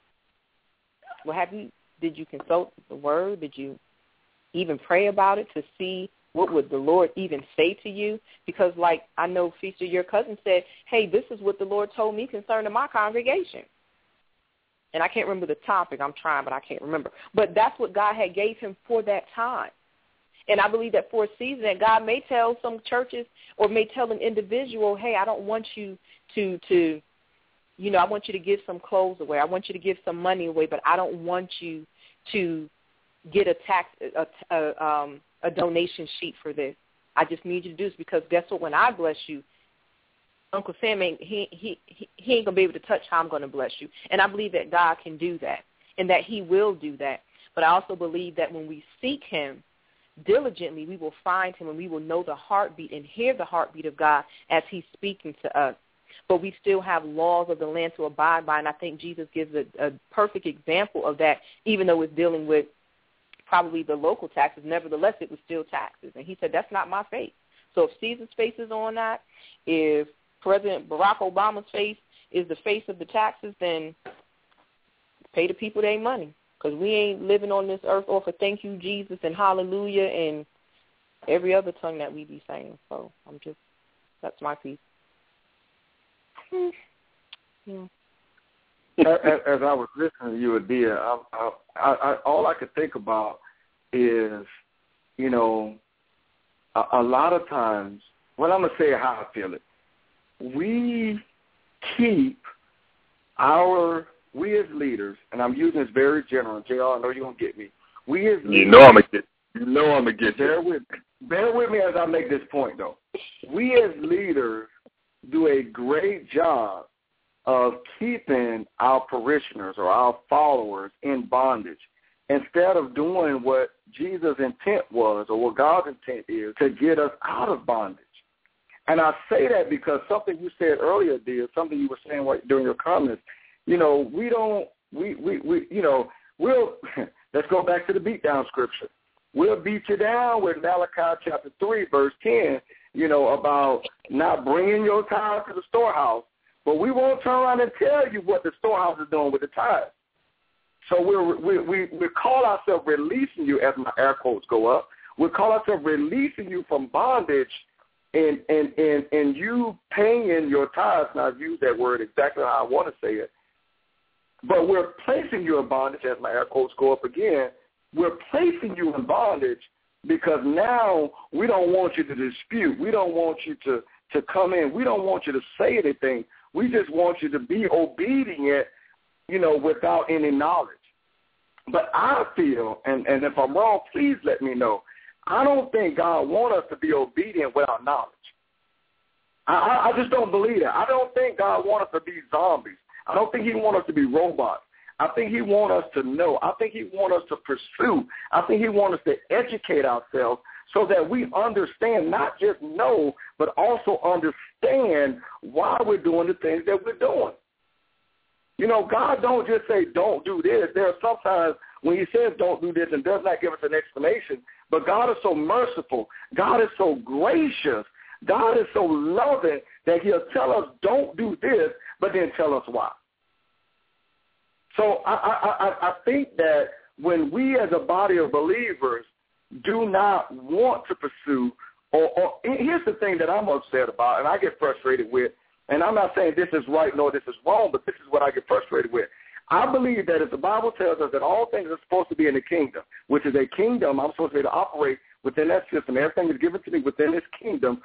Well, did you consult the Word? Did you even pray about it to see what would the Lord even say to you? Because, like I know, Feaster, your cousin said, hey, this is what the Lord told me concerning my congregation. And I can't remember the topic. I'm trying, but I can't remember. But that's what God had gave him for that time. And I believe that for a season that God may tell some churches or may tell an individual, hey, I don't want you to you know, I want you to give some clothes away. I want you to give some money away, but I don't want you to get a donation sheet for this. I just need you to do this because guess what? When I bless you, Uncle Sam ain't gonna be able to touch how I'm gonna bless you. And I believe that God can do that and that he will do that. But I also believe that when we seek him diligently, we will find him and we will know the heartbeat and hear the heartbeat of God as he's speaking to us. But we still have laws of the land to abide by, and I think Jesus gives a perfect example of that, even though it's dealing with probably the local taxes. Nevertheless, it was still taxes. And he said, that's not my faith. So if Caesar's face is on that, if President Barack Obama's face is the face of the taxes, then pay the people their money because we ain't living on this earth off of thank you, Jesus, and hallelujah, and every other tongue that we be saying. So that's my piece. Yeah. As I was listening to you, Adia, I all I could think about is, you know, a lot of times, well, I'm going to say how I feel it. We keep we as leaders, and I'm using this very general, JR, I know you're going to get me. We as leaders. You know I'm going to get you. Bear with me as I make this point, though. We as leaders do a great job of keeping our parishioners or our followers in bondage instead of doing what Jesus' intent was or what God's intent is to get us out of bondage. And I say that because something you said earlier, dear, something you were saying during your comments, you know, we'll let's go back to the beatdown scripture. We'll beat you down with Malachi chapter 3, verse 10, you know, about not bringing your tithe to the storehouse, but we won't turn around and tell you what the storehouse is doing with the tithe. So we call ourselves releasing you, as my air quotes go up. We call ourselves releasing you from bondage and you paying your tithes. Now, I've used that word exactly how I want to say it. But we're placing you in bondage, as my air quotes go up again. We're placing you in bondage because now we don't want you to dispute. We don't want you to come in. We don't want you to say anything. We just want you to be obedient, you know, without any knowledge. But I feel, and if I'm wrong, please let me know, I don't think God wants us to be obedient without knowledge. I just don't believe that. I don't think God wants us to be zombies. I don't think he wants us to be robots. I think he wants us to know. I think he wants us to pursue. I think he wants us to educate ourselves so that we understand, not just know, but also understand why we're doing the things that we're doing. God don't just say don't do this. There are sometimes when he says don't do this and does not give us an explanation, but God is so merciful. God is so gracious. God is so loving that he'll tell us don't do this, but then tell us why. So I think that when we as a body of believers do not want to pursue, or here's the thing that I'm upset about and I get frustrated with, and I'm not saying this is right nor this is wrong, but this is what I get frustrated with. I believe that if the Bible tells us that all things are supposed to be in the kingdom, which is a kingdom, I'm supposed to be able to operate within that system. Everything is given to me within this kingdom,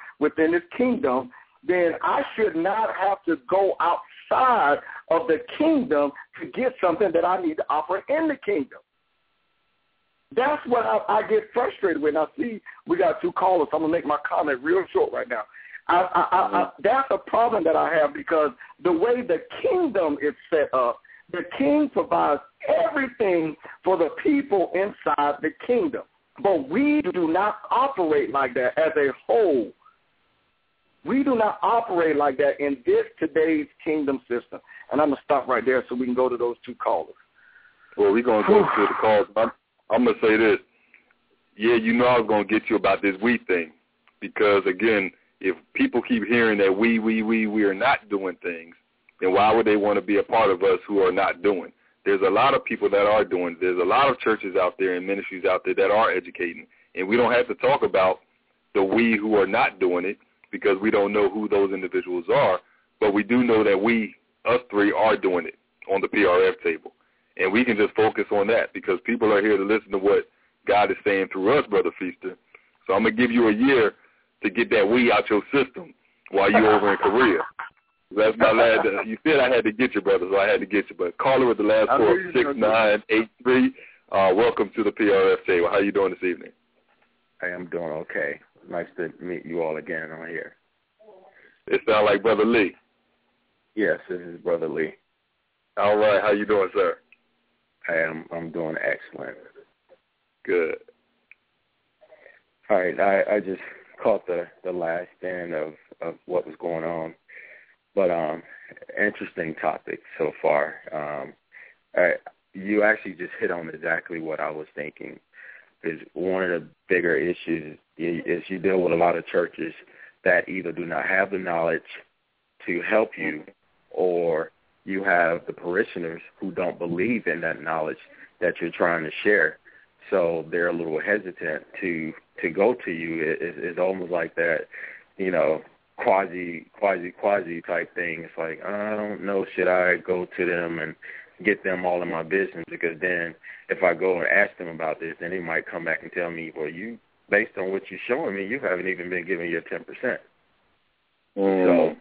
then I should not have to go outside of the kingdom to get something that I need to operate in the kingdom. That's what I get frustrated with. Now, see, we got two callers, so I'm going to make my comment real short right now. That's a problem that I have because the way the kingdom is set up, the king provides everything for the people inside the kingdom. But we do not operate like that as a whole. We do not operate like that in this today's kingdom system. And I'm going to stop right there so we can go to those two callers. Well, we're going to go to the calls. I'm going to say this. Yeah, I was going to get you about this we thing. Because, again, if people keep hearing that we are not doing things, then why would they want to be a part of us who are not doing? There's a lot of people that are doing. There's a lot of churches out there and ministries out there that are educating. And we don't have to talk about the we who are not doing it because we don't know who those individuals are. But we do know that us three, are doing it on the PRF table. And we can just focus on that because people are here to listen to what God is saying through us, Brother Feaster. So I'm going to give you a year to get that we out your system while you're over in Korea. That's my last. You said I had to get you, brother, so I had to get you. But caller with the last 46983. Welcome to the PRF table. How you doing this evening? I am doing okay. Nice to meet you all again on here. It sounds like Brother Lee. Yes, this is Brother Lee. All right. How you doing, sir? I'm doing excellent. Good. All right. I just caught the last end of what was going on. But interesting topic so far. You actually just hit on exactly what I was thinking. Is one of the bigger issues is you deal with a lot of churches that either do not have the knowledge to help you, or you have the parishioners who don't believe in that knowledge that you're trying to share. So they're a little hesitant to go to you. It's almost like that, quasi type thing. It's like, I don't know, should I go to them and get them all in my business? Because then if I go and ask them about this, then they might come back and tell me, well, you, based on what you're showing me, you haven't even been giving your 10%. So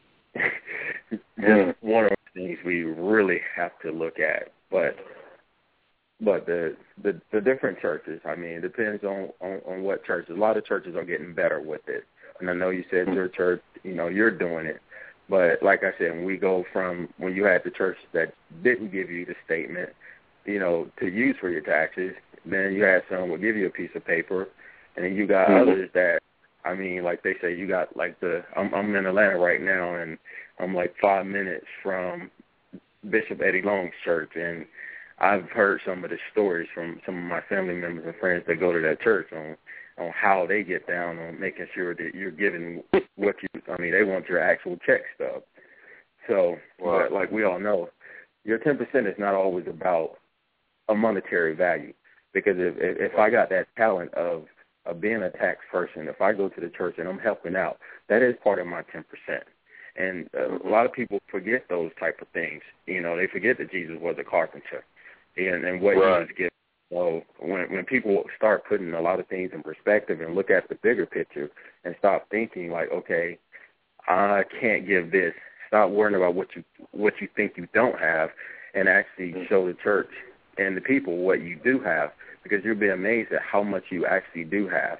just one of those things we really have to look at. But the different churches, I mean, it depends on what churches. A lot of churches are getting better with it. And I know you said your church, you're doing it. But like I said, when we go from when you had the church that didn't give you the statement, to use for your taxes, then you had some will give you a piece of paper, and then you got others that, I mean, like they say, you got like I'm in Atlanta right now, and I'm like 5 minutes from Bishop Eddie Long's church, and I've heard some of the stories from some of my family members and friends that go to that church on how they get down on making sure that you're giving what they want your actual check stub. So, but like we all know, your 10% is not always about a monetary value, because if I got that talent of being a tax person, if I go to the church and I'm helping out, that is part of my 10%. And a lot of people forget those type of things. They forget that Jesus was a carpenter and what he was given. So when people start putting a lot of things in perspective and look at the bigger picture and stop thinking like, okay, I can't give this, stop worrying about what you think you don't have, and actually show the church and the people what you do have, because you'll be amazed at how much you actually do have.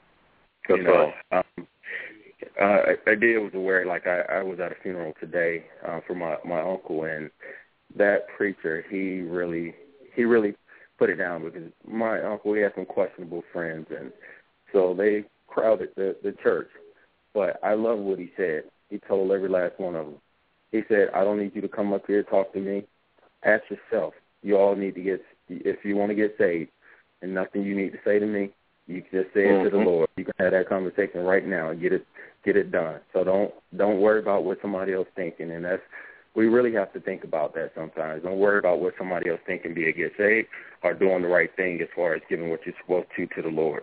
I did was aware, like I was at a funeral today for my uncle, and that preacher, he really put it down, because my uncle, he had some questionable friends, and so they crowded the church. But I love what he said. He told every last one of them, He said, I don't need you to come up here and talk to me. Ask yourself. You all need to get, if you want to get saved, and nothing you need to say to me, you can just say it to the Lord. You can have that conversation right now and get it done. So don't worry about what somebody else thinking, and we really have to think about that sometimes. Don't worry about what somebody else thinking, be it get saved or doing the right thing as far as giving what you're supposed to the Lord.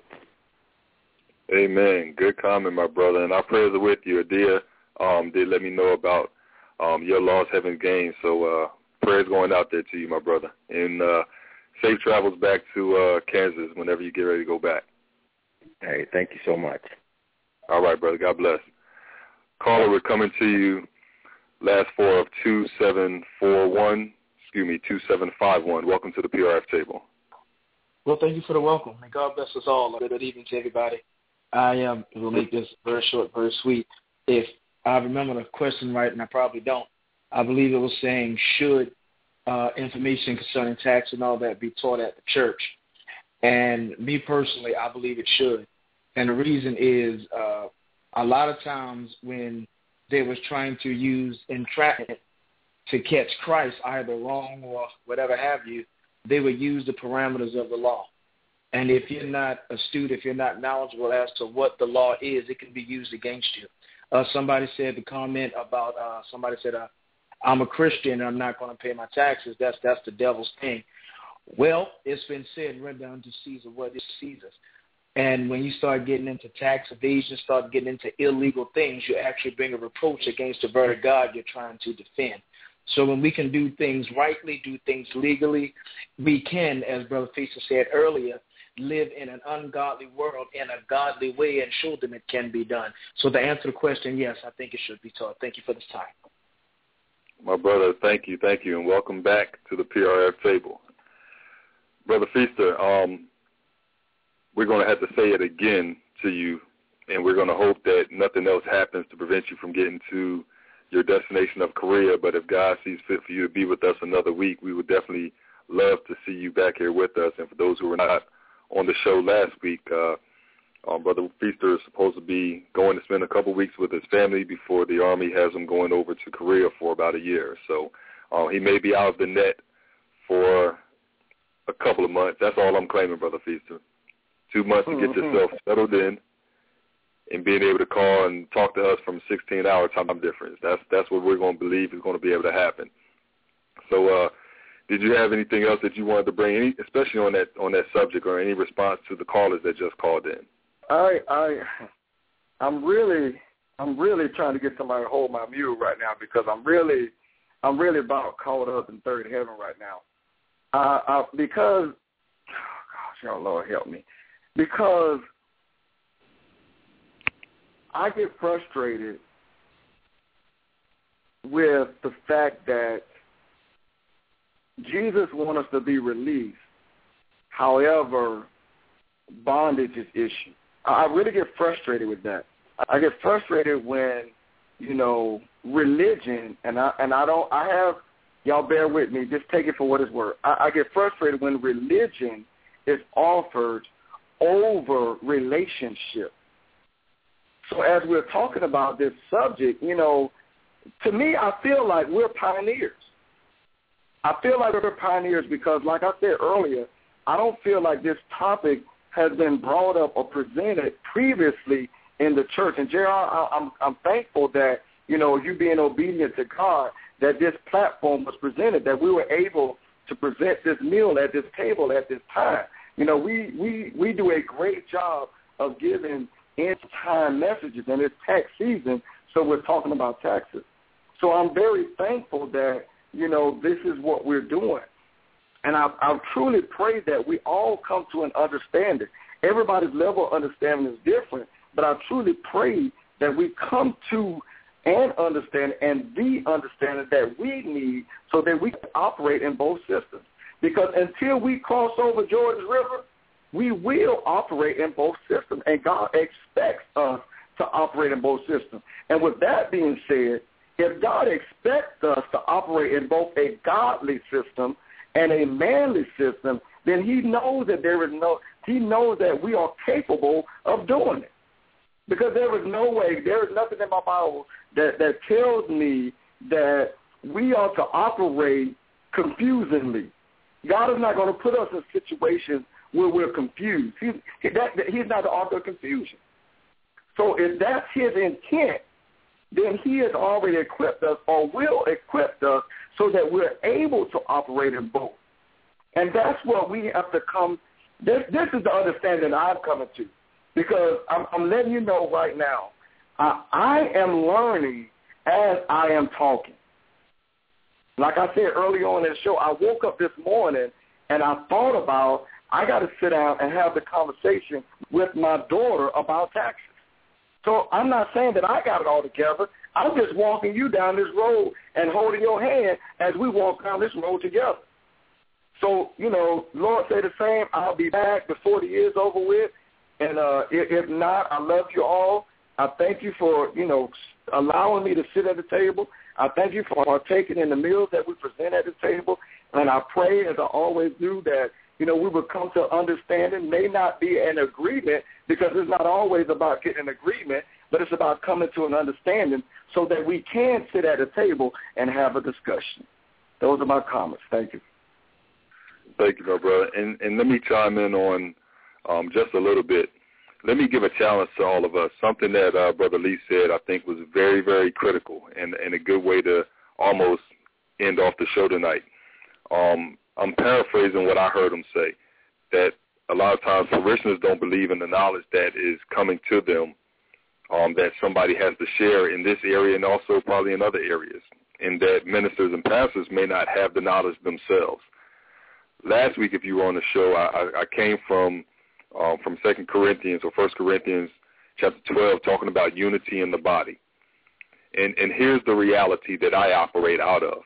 Amen. Good comment, my brother. And our prayers are with you. Adia did let me know about your loss having gained. So prayers going out there to you, my brother. And safe travels back to Kansas whenever you get ready to go back. Hey, thank you so much. All right, brother. God bless. Caller, we're coming to you. Last four of 2751. 2751. Welcome to the PRF table. Well, thank you for the welcome, and God bless us all. Good evening to everybody. We'll make this very short, very sweet. If I remember the question right, and I probably don't, I believe it was saying, should information concerning tax and all that be taught at the church? And me personally, I believe it should. And the reason is a lot of times when they was trying to use entrapment to catch Christ, either wrong or whatever have you, they would use the parameters of the law. And if you're not astute, if you're not knowledgeable as to what the law is, it can be used against you. Somebody said the comment about, I'm a Christian and I'm not going to pay my taxes. That's the devil's thing. Well, it's been said, render unto Caesar what is Caesar's. And when you start getting into tax evasion, start getting into illegal things, you actually bring a reproach against the very God you're trying to defend. So when we can do things rightly, do things legally, we can, as Brother Feaster said earlier, live in an ungodly world in a godly way and show them it can be done. So to answer the question, yes, I think it should be taught. Thank you for this time. My brother, thank you, and welcome back to the PRF table. Brother Feaster, we're going to have to say it again to you, and we're going to hope that nothing else happens to prevent you from getting to your destination of Korea. But if God sees fit for you to be with us another week, we would definitely love to see you back here with us. And for those who were not on the show last week, Brother Feaster is supposed to be going to spend a couple weeks with his family before the Army has him going over to Korea for about a year. So he may be out of the net for a couple of months. That's all I'm claiming, Brother Feaster. 2 months to get yourself settled in and being able to call and talk to us from 16-hour time difference. That's what we're going to believe is going to be able to happen. So did you have anything else that you wanted to bring, especially on that subject, or any response to the callers that just called in? I'm really trying to get somebody to hold my mule right now, because I'm really about caught up in third heaven right now. Because, oh gosh, oh Lord help me, because I get frustrated with the fact that Jesus wants us to be released. However, bondage is issued. I really get frustrated with that. I get frustrated when, religion, y'all bear with me, just take it for what it's worth. I get frustrated when religion is offered over relationship. So as we're talking about this subject, to me, I feel like we're pioneers. I feel like we're pioneers because, like I said earlier, I don't feel like this topic has been brought up or presented previously in the church. And, Gerald, I'm thankful that, you being obedient to God, that this platform was presented, that we were able to present this meal at this table at this time. We do a great job of giving end-time messages, and it's tax season, so we're talking about taxes. So I'm very thankful that, this is what we're doing. And I truly pray that we all come to an understanding. Everybody's level of understanding is different, but I truly pray that we come to an understanding and the understanding that we need so that we can operate in both systems. Because until we cross over Jordan's River, we will operate in both systems, and God expects us to operate in both systems. And with that being said, if God expects us to operate in both a godly system and a manly system, then he knows that he knows that we are capable of doing it. Because there is no way, there is nothing in my Bible that tells me that we ought to operate confusingly. God is not going to put us in situations where we're confused. He's not the author of confusion. So if that's his intent, then he has already equipped us or will equip us so that we're able to operate in both. And that's what we have to come. This is the understanding I'm coming to, because I'm letting you know right now, I am learning as I am talking. Like I said early on in the show, I woke up this morning and I thought about I got to sit down and have the conversation with my daughter about taxes. So I'm not saying that I got it all together. I'm just walking you down this road and holding your hand as we walk down this road together. So, Lord say the same. I'll be back before the year's over with. And if not, I love you all. I thank you for, allowing me to sit at the table. I thank you for partaking in the meals that we present at the table. And I pray, as I always do, that, we will come to understanding. May not be an agreement, because it's not always about getting an agreement, but it's about coming to an understanding so that we can sit at a table and have a discussion. Those are my comments. Thank you. Thank you, my brother. And let me chime in on just a little bit. Let me give a challenge to all of us. Something that Brother Lee said I think was very, very critical and a good way to almost end off the show tonight. I'm paraphrasing what I heard him say, that a lot of times parishioners don't believe in the knowledge that is coming to them, that somebody has to share in this area and also probably in other areas, and that ministers and pastors may not have the knowledge themselves. Last week, if you were on the show, I came from 2 Corinthians or 1 Corinthians chapter 12, talking about unity in the body. And here's the reality that I operate out of.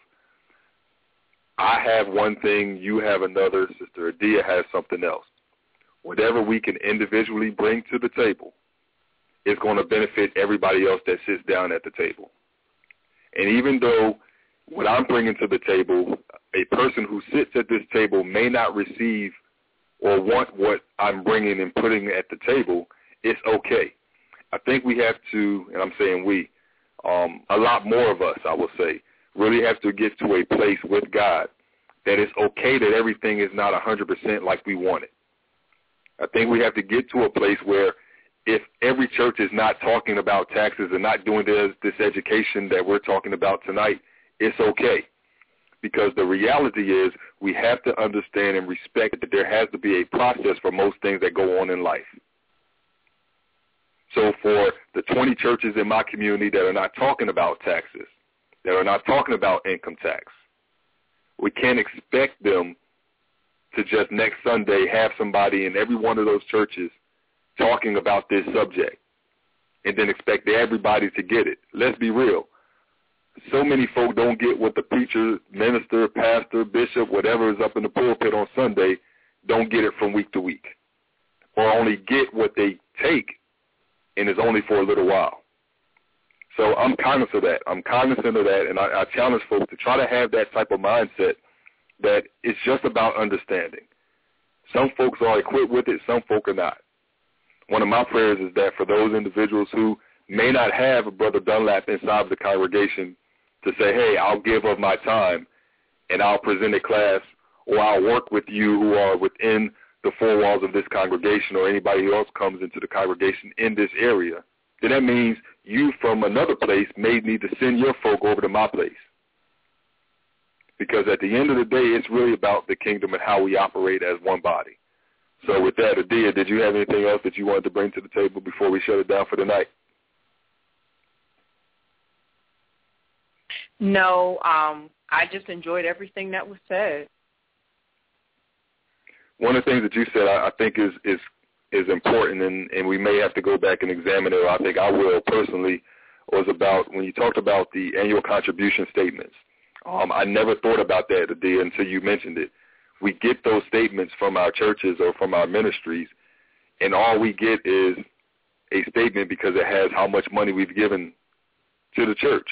I have one thing, you have another, Sister Adia has something else. Whatever we can individually bring to the table is going to benefit everybody else that sits down at the table. And even though what I'm bringing to the table, a person who sits at this table may not receive or want what I'm bringing and putting at the table, it's okay. I think we have to, and I'm saying we, a lot more of us, I will say, really have to get to a place with God that it's okay that everything is not 100% like we want it. I think we have to get to a place where if every church is not talking about taxes and not doing this education that we're talking about tonight, it's okay. Because the reality is we have to understand and respect that there has to be a process for most things that go on in life. So for the 20 churches in my community that are not talking about taxes, that are not talking about income tax, we can't expect them to just next Sunday have somebody in every one of those churches talking about this subject and then expect everybody to get it. Let's be real. So many folk don't get what the preacher, minister, pastor, bishop, whatever is up in the pulpit on Sunday, don't get it from week to week, or only get what they take, and it's only for a little while. So I'm cognizant of that. And I challenge folks to try to have that type of mindset that it's just about understanding. Some folks are equipped with it, some folk are not. One of my prayers is that for those individuals who may not have a Brother Dunlap inside of the congregation to say, hey, I'll give of my time and I'll present a class, or I'll work with you who are within the four walls of this congregation, or anybody else comes into the congregation in this area, then that means you from another place may need to send your folk over to my place. Because at the end of the day, it's really about the kingdom and how we operate as one body. So with that, Adia, did you have anything else that you wanted to bring to the table before we shut it down for the night? No, I just enjoyed everything that was said. One of the things that you said I think is important, and we may have to go back and examine it, or I think I will personally, was about when you talked about the annual contribution statements. I never thought about that, Adia, until you mentioned it. We get those statements from our churches or from our ministries, and all we get is a statement because it has how much money we've given to the church,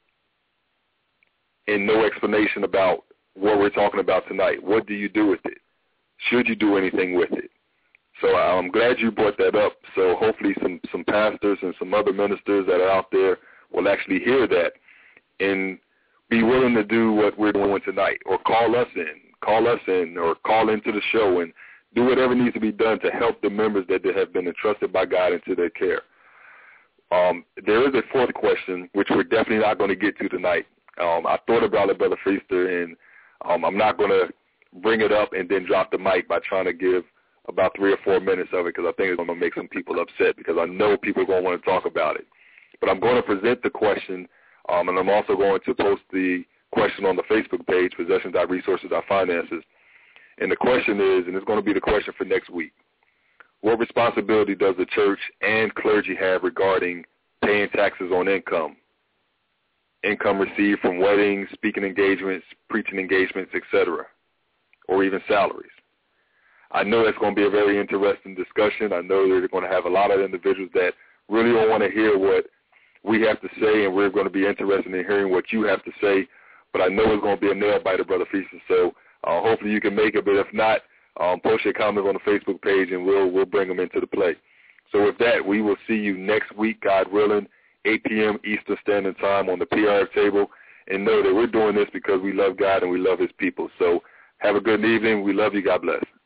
and no explanation about what we're talking about tonight. What do you do with it? Should you do anything with it? So I'm glad you brought that up. So hopefully some pastors and some other ministers that are out there will actually hear that and be willing to do what we're doing tonight, or call us in, or call into the show and do whatever needs to be done to help the members that have been entrusted by God into their care. There is a fourth question, which we're definitely not going to get to tonight. I thought about it, Brother Feaster, and I'm not going to bring it up and then drop the mic by trying to give about 3 or 4 minutes of it, because I think it's going to make some people upset, because I know people are going to want to talk about it. But I'm going to present the question, and I'm also going to post the question on the Facebook page, possession.resources.finances. And the question is, and it's going to be the question for next week, what responsibility does the church and clergy have regarding paying taxes on income received from weddings, speaking engagements, preaching engagements, etc., or even salaries? I know that's going to be a very interesting discussion. I know they're going to have a lot of individuals that really don't want to hear what we have to say, and we're going to be interested in hearing what you have to say. But I know it's going to be a nail-biter, Brother Feaster, so hopefully you can make it. But if not, post your comments on the Facebook page, and we'll bring them into the play. So with that, we will see you next week, God willing, 8 p.m. Eastern Standard Time on the PRF table. And know that we're doing this because we love God and we love his people. So have a good evening. We love you. God bless.